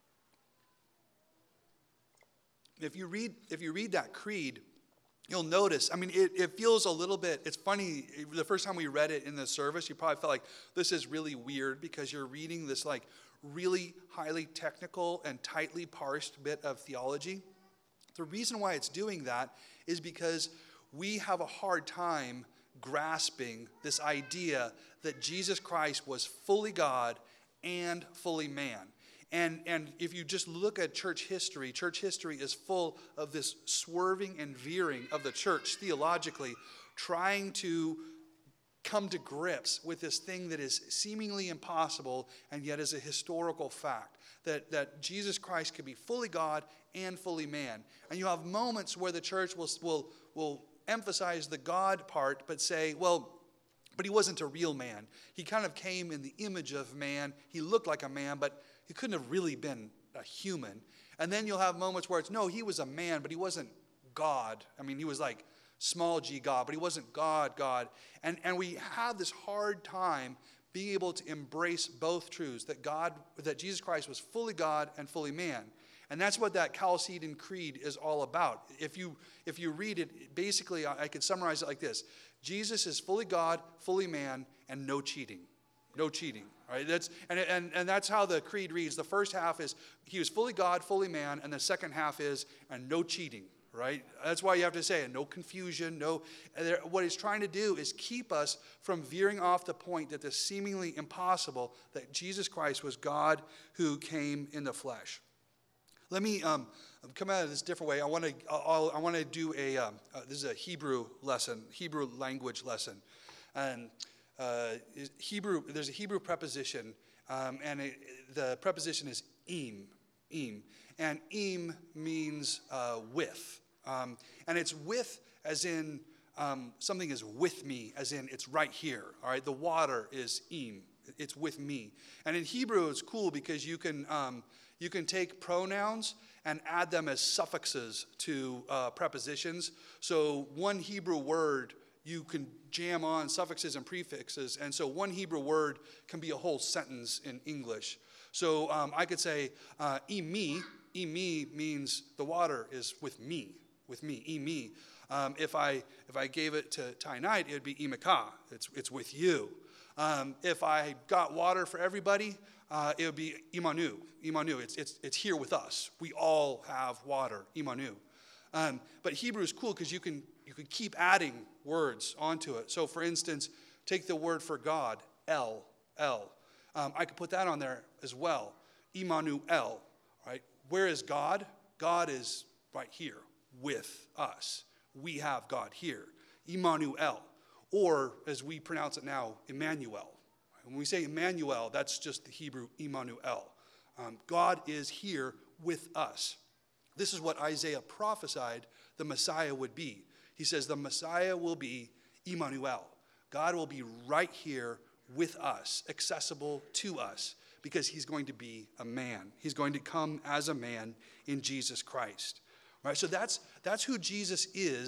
If you read, if you read that creed, you'll notice, I mean, it, it feels a little bit, it's funny, the first time we read it in the service, you probably felt like this is really weird because you're reading this like really highly technical and tightly parsed bit of theology. The reason why it's doing that is because we have a hard time grasping this idea that Jesus Christ was fully God and fully man. And, and if you just look at church history, church history is full of this swerving and veering of the church theologically, trying to come to grips with this thing that is seemingly impossible and yet is a historical fact, that, that Jesus Christ could be fully God and fully man. And you have moments where the church will, will, will emphasize the God part, but say, well, but he wasn't a real man. He kind of came in the image of man. He looked like a man, but he couldn't have really been a human. And then you'll have moments where it's, no, he was a man, but he wasn't God. I mean, he was like small g God, but he wasn't God, God. And, and we have this hard time being able to embrace both truths, that God, that Jesus Christ was fully God and fully man. And that's what that Chalcedon Creed is all about. If you, if you read it, basically, I, I could summarize it like this. Jesus is fully God, fully man, and no cheating. No cheating. Right? That's, and, and, and that's how the creed reads. The first half is he was fully God, fully man, and the second half is and no cheating. Right? That's why you have to say it. No confusion. No. What he's trying to do is keep us from veering off the point that it's seemingly impossible that Jesus Christ was God who came in the flesh. Let me um, come at it this different way. I want to. I want to do a. Um, uh, this is a Hebrew lesson, Hebrew language lesson, and. Uh, Hebrew, there's a Hebrew preposition, um, and it, the preposition is im, im, and im means uh, with, um, and it's with as in um, something is with me, as in it's right here. All right, the water is im, it's with me, and in Hebrew it's cool because you can um, you can take pronouns and add them as suffixes to uh, prepositions. So one Hebrew word, you can jam on suffixes and prefixes. And so one Hebrew word can be a whole sentence in English. So um, I could say, uh, imi, imi means the water is with me, with me, imi. Um, if I if I gave it to Ty Knight, it would be imika, it's, it's with you. Um, if I got water for everybody, uh, it would be imanu, imanu, it's, it's, it's here with us. We all have water, imanu. Um, but Hebrew is cool because you can you can keep adding words onto it. So, for instance, take the word for God, El, El. Um, I could put that on there as well. Immanuel, right? Where is God? God is right here with us. We have God here. Immanuel, or as we pronounce it now, Emmanuel. When we say Emmanuel, that's just the Hebrew Immanuel. Um, God is here with us. This is what Isaiah prophesied the Messiah would be. He says the Messiah will be Emmanuel. God will be right here with us, accessible to us, because he's going to be a man. He's going to come as a man in Jesus Christ. Right? So that's, that's who Jesus is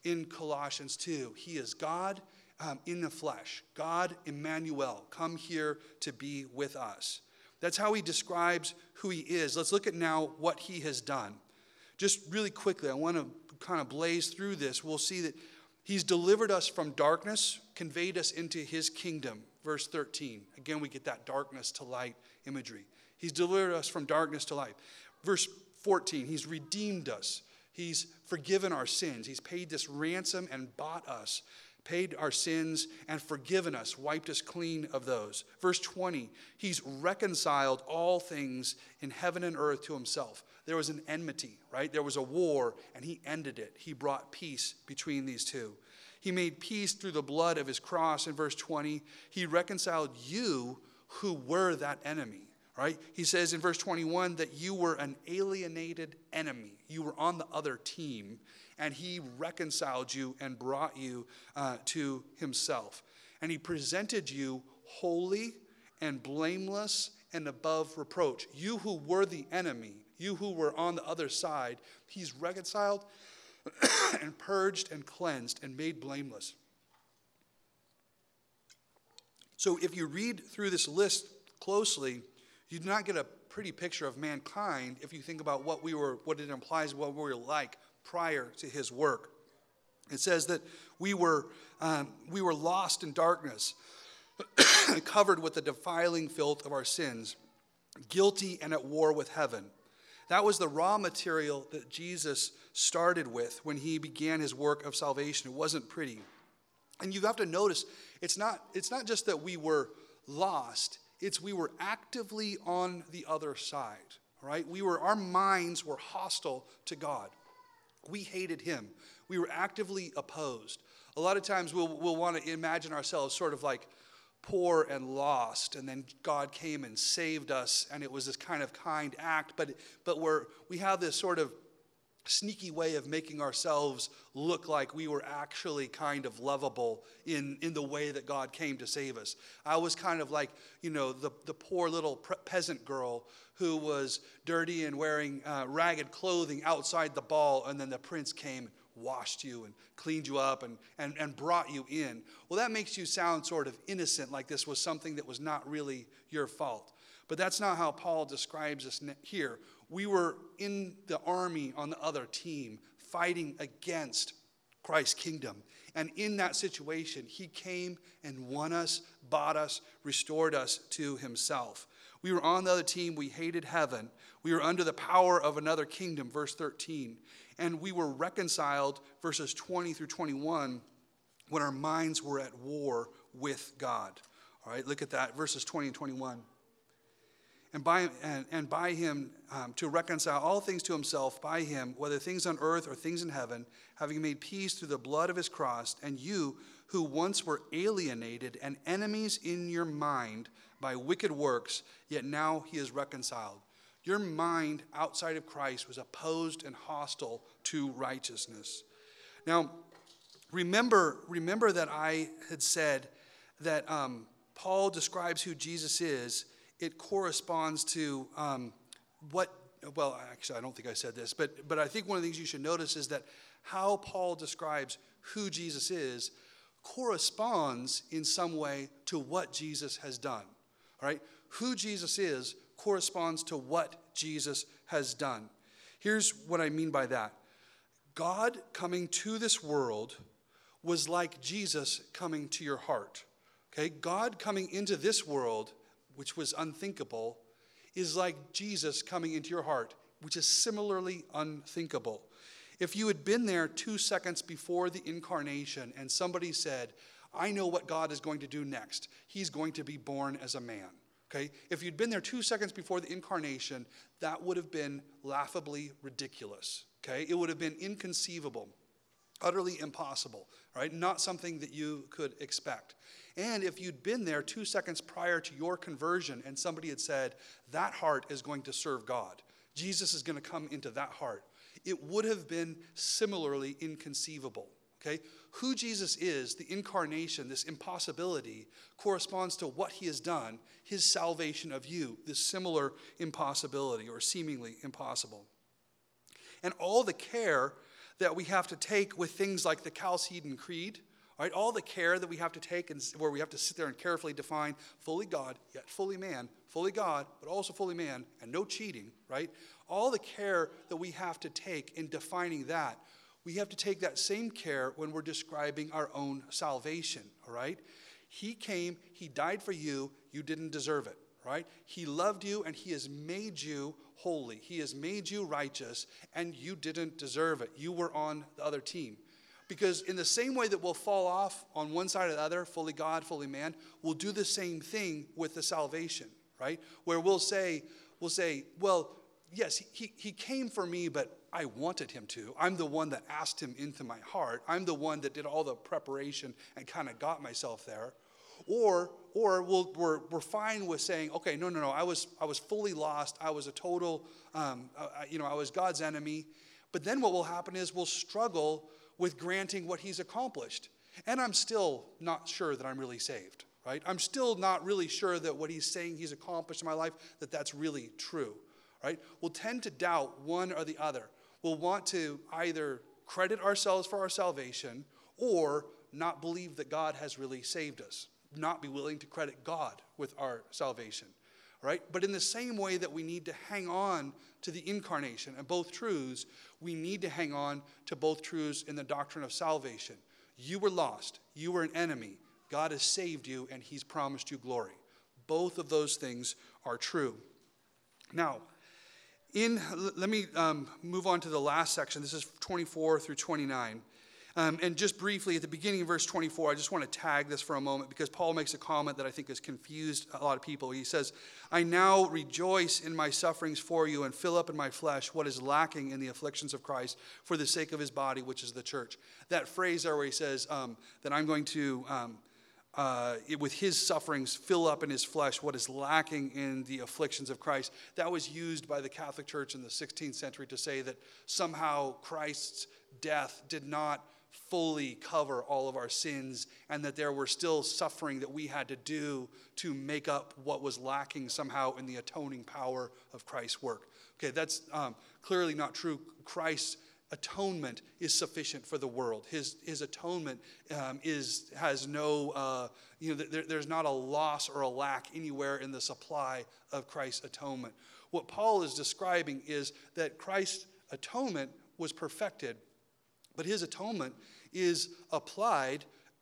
in Colossians two. He is God um, in the flesh. God, Emmanuel, come here to be with us. That's how he describes who he is. Let's look at now what he has done. Just really quickly, I want to kind of blaze through this. We'll see that he's delivered us from darkness, conveyed us into his kingdom. Verse thirteen. Again, we get that darkness to light imagery. He's delivered us from darkness to light. Verse fourteen, he's redeemed us. He's forgiven our sins. He's paid this ransom and bought us, paid our sins and forgiven us, wiped us clean of those. Verse twenty, he's reconciled all things in heaven and earth to himself. There was an enmity, right? There was a war, and he ended it. He brought peace between these two. He made peace through the blood of his cross in verse twenty. He reconciled you who were that enemy, right? He says in verse twenty-one that you were an alienated enemy. You were on the other team, and he reconciled you and brought you uh, to himself. And he presented you holy and blameless and above reproach. You who were the enemy, you who were on the other side, he's reconciled and purged and cleansed and made blameless. So if you read through this list closely, you do not get a pretty picture of mankind if you think about what we were, what it implies, what we were like prior to his work. It says that we were um, we were lost in darkness, covered with the defiling filth of our sins, guilty and at war with heaven. That was the raw material that Jesus started with when he began his work of salvation. It wasn't pretty. And you have to notice, it's not, it's not just that we were lost, it's we were actively on the other side, right? We were, our minds were hostile to God. We hated him. We were actively opposed. A lot of times we'll, we'll want to imagine ourselves sort of like poor and lost, and then God came and saved us, and it was this kind of kind act, but but we're we have this sort of sneaky way of making ourselves look like we were actually kind of lovable in, in the way that God came to save us. I was kind of like, you know, the, the poor little peasant girl who was dirty and wearing uh, ragged clothing outside the ball, and then the prince came, washed you and cleaned you up and, and, and brought you in. Well, that makes you sound sort of innocent, like this was something that was not really your fault. But that's not how Paul describes us here. We were in the army on the other team, fighting against Christ's kingdom. And in that situation, he came and won us, bought us, restored us to himself. We were on the other team. We hated heaven. We were under the power of another kingdom, verse thirteen. And we were reconciled, verses twenty through twenty-one, when our minds were at war with God. All right, look at that, verses twenty and twenty-one. And by, and, and by him um, to reconcile all things to himself, by him, whether things on earth or things in heaven, having made peace through the blood of his cross, and you who once were alienated and enemies in your mind by wicked works, yet now he is reconciled. Your mind outside of Christ was opposed and hostile to righteousness. Now, remember, remember that I had said that um, Paul describes who Jesus is. It corresponds to um, what, well, actually, I don't think I said this, but, but I think one of the things you should notice is that how Paul describes who Jesus is corresponds in some way to what Jesus has done. All right? Who Jesus is corresponds to what Jesus has done. Here's what I mean by that. God coming to this world was like Jesus coming to your heart. Okay? God coming into this world, which was unthinkable, is like Jesus coming into your heart, which is similarly unthinkable. If you had been there two seconds before the incarnation and somebody said, I know what God is going to do next. He's going to be born as a man. Okay? If you'd been there two seconds before the incarnation, that would have been laughably ridiculous. Okay? It would have been inconceivable, utterly impossible, right? Not something that you could expect. And if you'd been there two seconds prior to your conversion and somebody had said, that heart is going to serve God, Jesus is going to come into that heart, it would have been similarly inconceivable. Okay? Who Jesus is, the incarnation, this impossibility, corresponds to what he has done, his salvation of you, this similar impossibility or seemingly impossible. And all the care that we have to take with things like the Chalcedon Creed, right? All the care that we have to take, and where we have to sit there and carefully define fully God, yet fully man, fully God, but also fully man, and no cheating, right? All the care that we have to take in defining that, we have to take that same care when we're describing our own salvation, all right? He came, he died for you, you didn't deserve it, right? He loved you and he has made you holy. He has made you righteous and you didn't deserve it. You were on the other team. Because in the same way that we'll fall off on one side or the other, fully God, fully man, we'll do the same thing with the salvation, right? Where we'll say, we'll say, well, yes, he, he came for me, but I wanted him to. I'm the one that asked him into my heart. I'm the one that did all the preparation and kind of got myself there. Or, or we'll, we're we're fine with saying, okay, no, no, no. I was I was fully lost. I was a total, um, uh, you know, I was God's enemy. But then what will happen is we'll struggle with granting what he's accomplished, and I'm still not sure that I'm really saved. Right? I'm still not really sure that what he's saying he's accomplished in my life, that that's really true. Right? We'll tend to doubt one or the other. We'll want to either credit ourselves for our salvation or not believe that God has really saved us. Not be willing to credit God with our salvation. Right? But in the same way that we need to hang on to the incarnation and both truths, we need to hang on to both truths in the doctrine of salvation. You were lost. You were an enemy. God has saved you and he's promised you glory. Both of those things are true. Now, In, let me um, move on to the last section. This is twenty-four through twenty-nine. Um, and just briefly, at the beginning of verse twenty-four, I just want to tag this for a moment because Paul makes a comment that I think has confused a lot of people. He says, I now rejoice in my sufferings for you and fill up in my flesh what is lacking in the afflictions of Christ for the sake of his body, which is the church. That phrase there where he says um, that I'm going to... Um, Uh, with his sufferings, fill up in his flesh what is lacking in the afflictions of Christ. That was used by the Catholic Church in the sixteenth century to say that somehow Christ's death did not fully cover all of our sins and that there were still suffering that we had to do to make up what was lacking somehow in the atoning power of Christ's work. Okay, that's um, clearly not true. Christ's atonement is sufficient for the world. His his atonement um, is has no, uh, you know, there, there's not a loss or a lack anywhere in the supply of Christ's atonement. What Paul is describing is that Christ's atonement was perfected, but his atonement is applied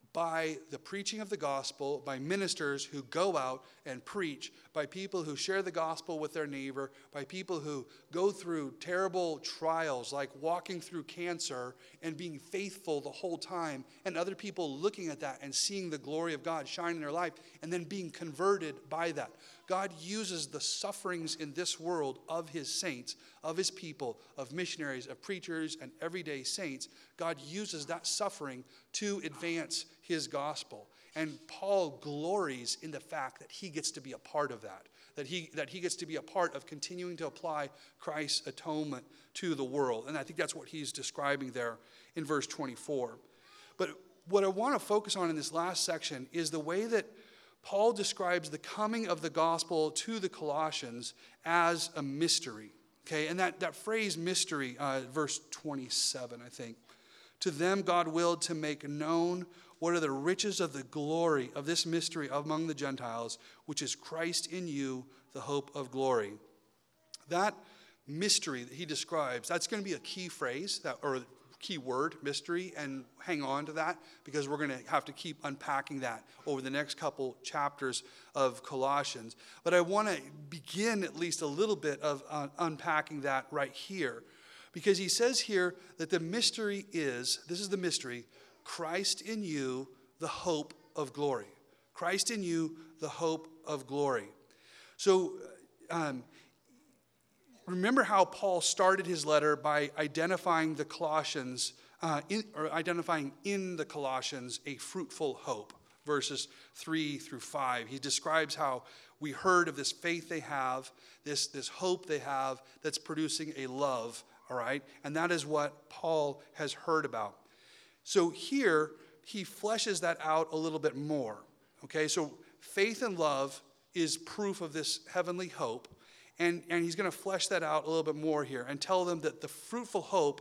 by the preaching of the gospel, by ministers who go out and preach, by people who share the gospel with their neighbor, by people who go through terrible trials like walking through cancer and being faithful the whole time, and other people looking at that and seeing the glory of God shine in their life and then being converted by that. God uses the sufferings in this world of his saints, of his people, of missionaries, of preachers, and everyday saints. God uses that suffering to advance his gospel. And Paul glories in the fact that he gets to be a part of that, that he, that he gets to be a part of continuing to apply Christ's atonement to the world. And I think that's what he's describing there in verse twenty-four. But what I want to focus on in this last section is the way that Paul describes the coming of the gospel to the Colossians as a mystery. Okay, and that, that phrase mystery, uh, verse twenty-seven, I think. To them God willed to make known what are the riches of the glory of this mystery among the Gentiles, which is Christ in you, the hope of glory. That mystery that he describes, that's going to be a key phrase, that or key word, mystery, and hang on to that because we're going to have to keep unpacking that over the next couple chapters of Colossians. But I want to begin at least a little bit of uh, unpacking that right here, because he says here that the mystery is, this is the mystery, Christ in you, the hope of glory. Christ in you, the hope of glory. So um, remember how Paul started his letter by identifying the Colossians, uh, in, or identifying in the Colossians a fruitful hope. Verses three through five. He describes how we heard of this faith they have, this, this hope they have that's producing a love, all right? And that is what Paul has heard about. So here, he fleshes that out a little bit more, okay? So faith and love is proof of this heavenly hope, and, and he's going to flesh that out a little bit more here and tell them that the fruitful hope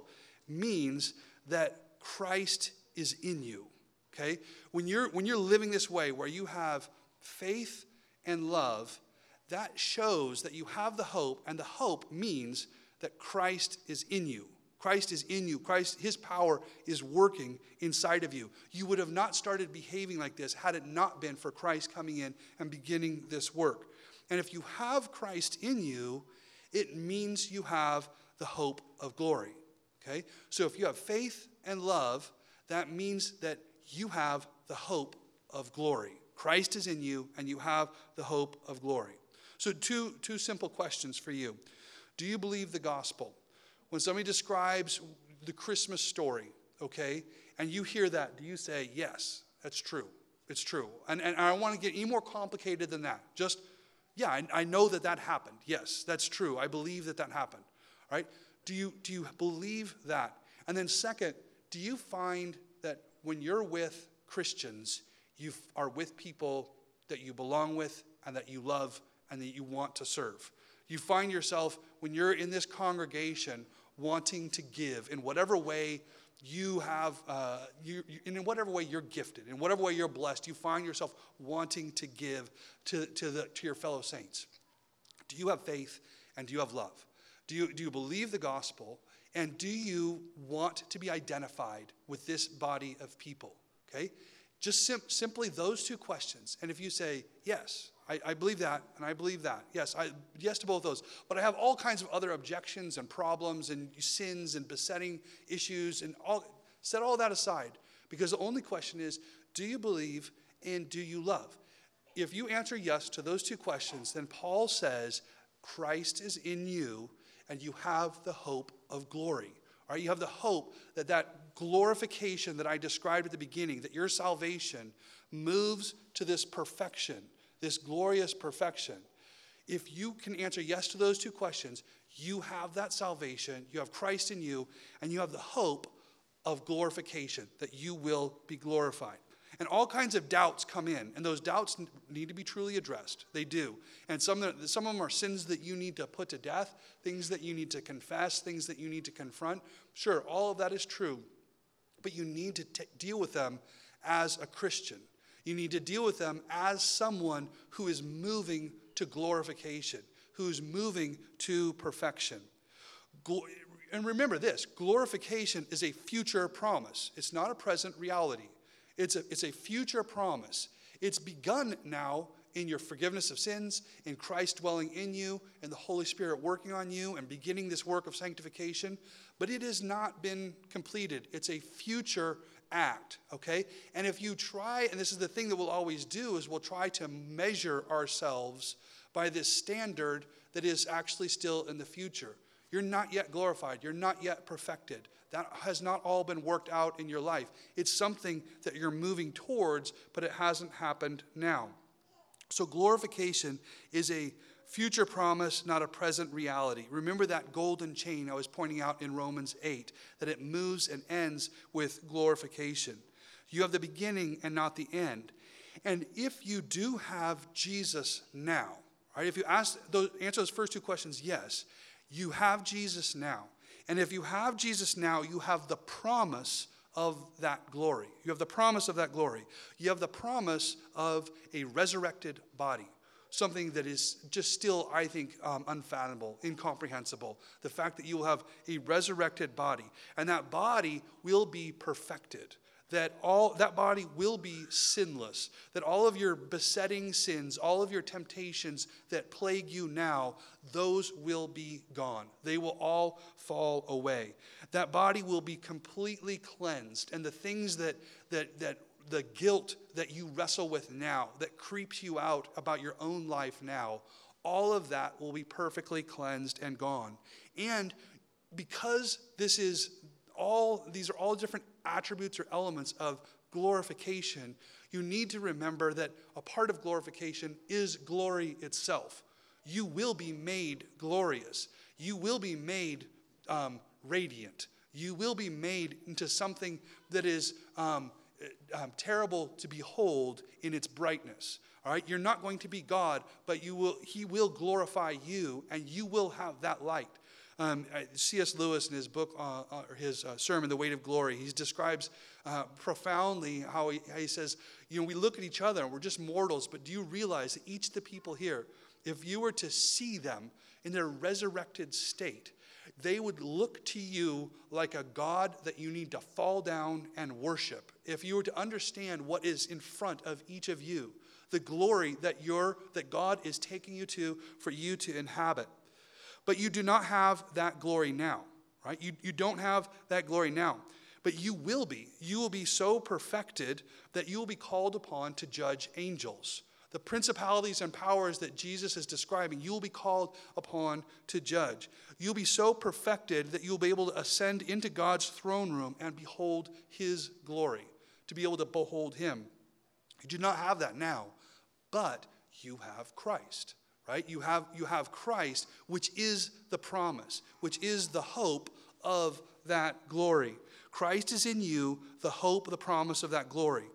means that Christ is in you, okay? When you're, when you're living this way where you have faith and love, that shows that you have the hope, and the hope means that Christ is in you. Christ is in you. Christ, his power is working inside of you. You would have not started behaving like this had it not been for Christ coming in and beginning this work. And if you have Christ in you, it means you have the hope of glory, okay? So if you have faith and love, that means that you have the hope of glory. Christ is in you, and you have the hope of glory. So two, two simple questions for you. Do you believe the gospel? When somebody describes the Christmas story, okay, and you hear that, do you say, yes, that's true. It's true. And, and I don't want to get any more complicated than that. Just, yeah, I, I know that that happened. Yes, that's true. I believe that that happened. All right? Do you, do you believe that? And then second, do you find that when you're with Christians, you are with people that you belong with and that you love and that you want to serve? You find yourself, when you're in this congregation, wanting to give in whatever way you have, uh, you, you, in whatever way you're gifted, in whatever way you're blessed, you find yourself wanting to give to, to, the, to your fellow saints. Do you have faith and do you have love? Do you, do you believe the gospel, and do you want to be identified with this body of people? Okay? Just sim- simply those two questions. And if you say, yes, I, I believe that, and I believe that. Yes, I, yes to both those. But I have all kinds of other objections and problems and sins and besetting issues, and all. Set all that aside, because the only question is, do you believe and do you love? If you answer yes to those two questions, then Paul says Christ is in you, and you have the hope of glory. All right, you have the hope that that glorification that I described at the beginning, that your salvation moves to this perfection, this glorious perfection. If you can answer yes to those two questions, you have that salvation, you have Christ in you, and you have the hope of glorification, that you will be glorified. And all kinds of doubts come in, and those doubts need to be truly addressed. They do. And some, some of them are sins that you need to put to death, things that you need to confess, things that you need to confront. Sure, all of that is true, but you need to t- deal with them as a Christian. You need to deal with them as someone who is moving to glorification, who's moving to perfection. Glo- and remember this, glorification is a future promise. It's not a present reality. It's a, it's a future promise. It's begun now in your forgiveness of sins, in Christ dwelling in you, and the Holy Spirit working on you and beginning this work of sanctification. But it has not been completed. It's a future act, okay? And if you try, and this is the thing that we'll always do, is we'll try to measure ourselves by this standard that is actually still in the future. You're not yet glorified. You're not yet perfected. That has not all been worked out in your life. It's something that you're moving towards, but it hasn't happened now. So glorification is a future promise, not a present reality. Remember that golden chain I was pointing out in Romans eight, that it moves and ends with glorification. You have the beginning and not the end. And if you do have Jesus now, right? If you ask those, answer those first two questions, yes, you have Jesus now. And if you have Jesus now, you have the promise of that glory. You have the promise of that glory. You have the promise of a resurrected body, something that is just still, I think, um, unfathomable, incomprehensible. The fact that you will have a resurrected body, and that body will be perfected. That all that body will be sinless, that all of your besetting sins, all of your temptations that plague you now, those will be gone. They will all fall away. That body will be completely cleansed, and the things that that that the guilt that you wrestle with now, that creeps you out about your own life now, all of that will be perfectly cleansed and gone. And because this is all, these are all different attributes or elements of glorification, you need to remember that a part of glorification is glory itself. You will be made glorious. You will be made um, radiant. You will be made into something that is um, um, terrible to behold in its brightness. All right, you're not going to be God, but you will. He will glorify you, and you will have that light. Um, C S Lewis, in his book, uh, or his uh, sermon, The Weight of Glory, he describes uh, profoundly how he, how he says, you know, we look at each other and we're just mortals, but do you realize that each of the people here, if you were to see them in their resurrected state, they would look to you like a God that you need to fall down and worship. If you were to understand what is in front of each of you, the glory that you're, that God is taking you to for you to inhabit. But you do not have that glory now, right? You, you don't have that glory now. But you will be. You will be so perfected that you will be called upon to judge angels. The principalities and powers that Jesus is describing, you will be called upon to judge. You'll be so perfected that you'll be able to ascend into God's throne room and behold his glory, to be able to behold him. You do not have that now, but you have Christ. Right? You have, you have Christ, which is the promise, which is the hope of that glory. Christ is in you, the hope, the promise of that glory.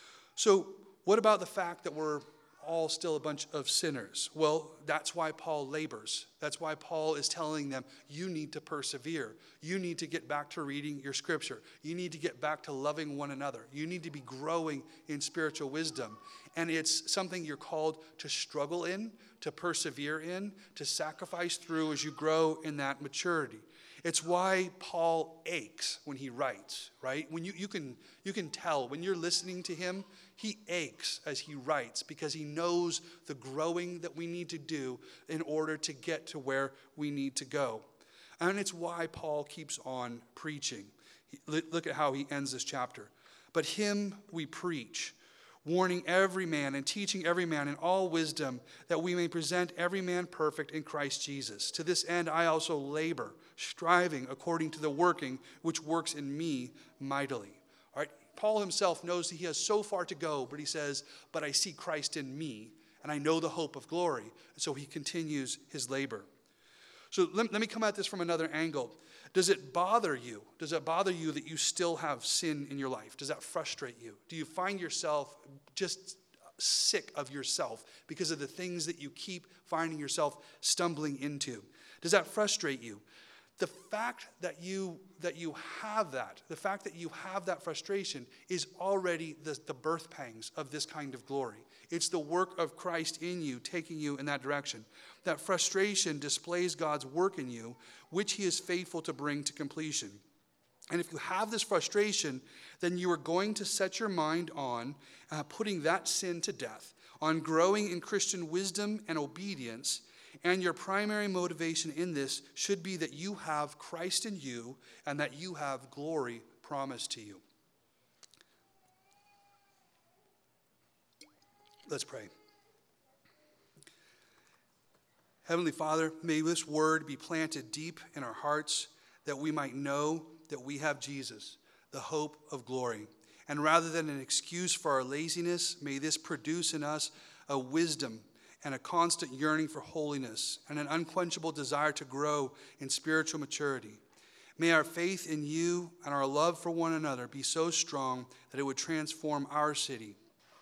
So what about the fact that we're all still a bunch of sinners? Well, that's why Paul labors. That's why Paul is telling them, you need to persevere. You need to get back to reading your scripture. You need to get back to loving one another. You need to be growing in spiritual wisdom. And it's something you're called to struggle in, to persevere in, to sacrifice through as you grow in that maturity. It's why Paul aches when he writes, right? When you, you can you can tell when you're listening to him, he aches as he writes because he knows the growing that we need to do in order to get to where we need to go. And it's why Paul keeps on preaching. Look at how he ends this chapter. But him we preach, warning every man and teaching every man in all wisdom, that we may present every man perfect in Christ Jesus. To this end I also labor, striving according to the working which works in me mightily. All right, Paul himself knows that he has so far to go, but he says, but I see Christ in me, and I know the hope of glory. And so he continues his labor. So let, let me come at this from another angle. Does it bother you? Does it bother you that you still have sin in your life? Does that frustrate you? Do you find yourself just sick of yourself because of the things that you keep finding yourself stumbling into? Does that frustrate you? The fact that you that you have that, the fact that you have that frustration is already the, the birth pangs of this kind of glory. It's the work of Christ in you, taking you in that direction. That frustration displays God's work in you, which he is faithful to bring to completion. And if you have this frustration, then you are going to set your mind on uh, putting that sin to death, on growing in Christian wisdom and obedience. And your primary motivation in this should be that you have Christ in you and that you have glory promised to you. Let's pray. Heavenly Father, may this word be planted deep in our hearts that we might know that we have Jesus, the hope of glory. And rather than an excuse for our laziness, may this produce in us a wisdom and a constant yearning for holiness and an unquenchable desire to grow in spiritual maturity. May our faith in you and our love for one another be so strong that it would transform our city.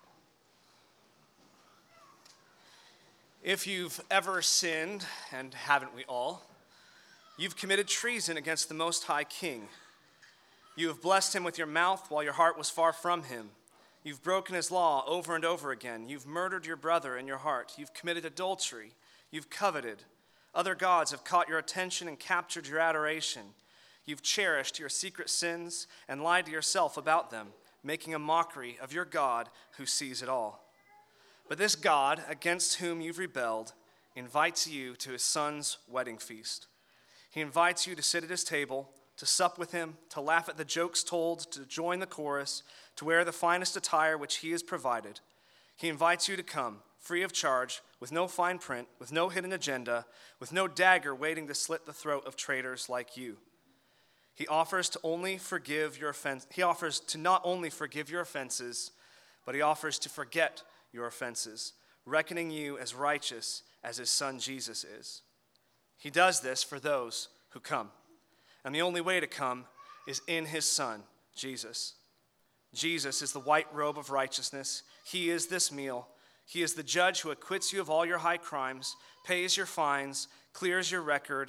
If you've ever sinned, and haven't we all, you've committed treason against the Most High King. You have blessed him with your mouth while your heart was far from him. You've broken his law over and over again. You've murdered your brother in your heart. You've committed adultery. You've coveted. Other gods have caught your attention and captured your adoration. You've cherished your secret sins and lied to yourself about them, making a mockery of your God who sees it all. But this God, against whom you've rebelled, invites you to his son's wedding feast. He invites you to sit at his table, to sup with him, to laugh at the jokes told, to join the chorus, to wear the finest attire which he has provided. He invites you to come, free of charge, with no fine print, with no hidden agenda, with no dagger waiting to slit the throat of traitors like you. He offers to only forgive your offense. He offers to not only forgive your offenses, but he offers to forget your offenses, reckoning you as righteous as his son Jesus is. He does this for those who come. And the only way to come is in his son, Jesus. Jesus is the white robe of righteousness. He is this meal. He is the judge who acquits you of all your high crimes, pays your fines, clears your record,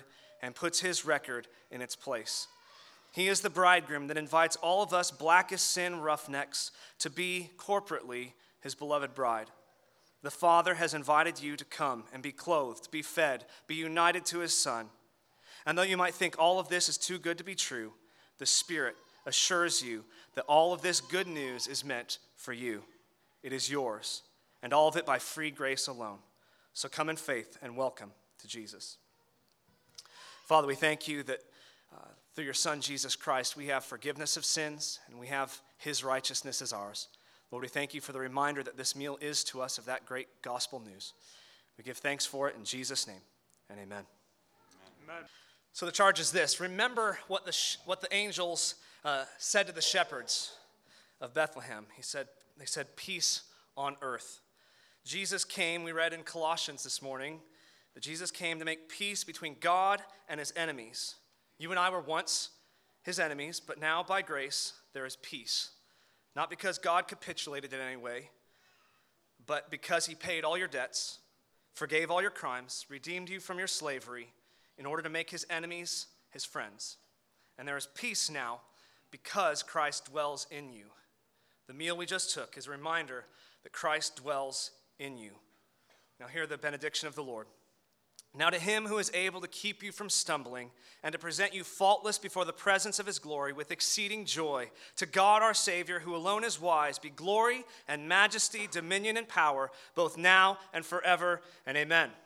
and puts his record in its place. He is the bridegroom that invites all of us black as sin roughnecks to be corporately his beloved bride. The Father has invited you to come and be clothed, be fed, be united to his Son. And though you might think all of this is too good to be true, the Spirit assures you that all of this good news is meant for you. It is yours, and all of it by free grace alone. So come in faith and welcome to Jesus. Father, we thank you that uh, through your Son, Jesus Christ, we have forgiveness of sins, and we have his righteousness as ours. Lord, we thank you for the reminder that this meal is to us of that great gospel news. We give thanks for it in Jesus' name, and amen. Amen. So the charge is this. Remember what the, sh- what the angels uh, said to the shepherds of Bethlehem. He said, they said, peace on earth. Jesus came, we read in Colossians this morning, that Jesus came to make peace between God and his enemies. You and I were once his enemies, but now by grace there is peace. Not because God capitulated in any way, but because he paid all your debts, forgave all your crimes, redeemed you from your slavery, in order to make his enemies his friends. And there is peace now because Christ dwells in you. The meal we just took is a reminder that Christ dwells in you. Now hear the benediction of the Lord. Now to him who is able to keep you from stumbling and to present you faultless before the presence of his glory with exceeding joy, to God our Savior, who alone is wise, be glory and majesty, dominion and power, both now and forever, and amen.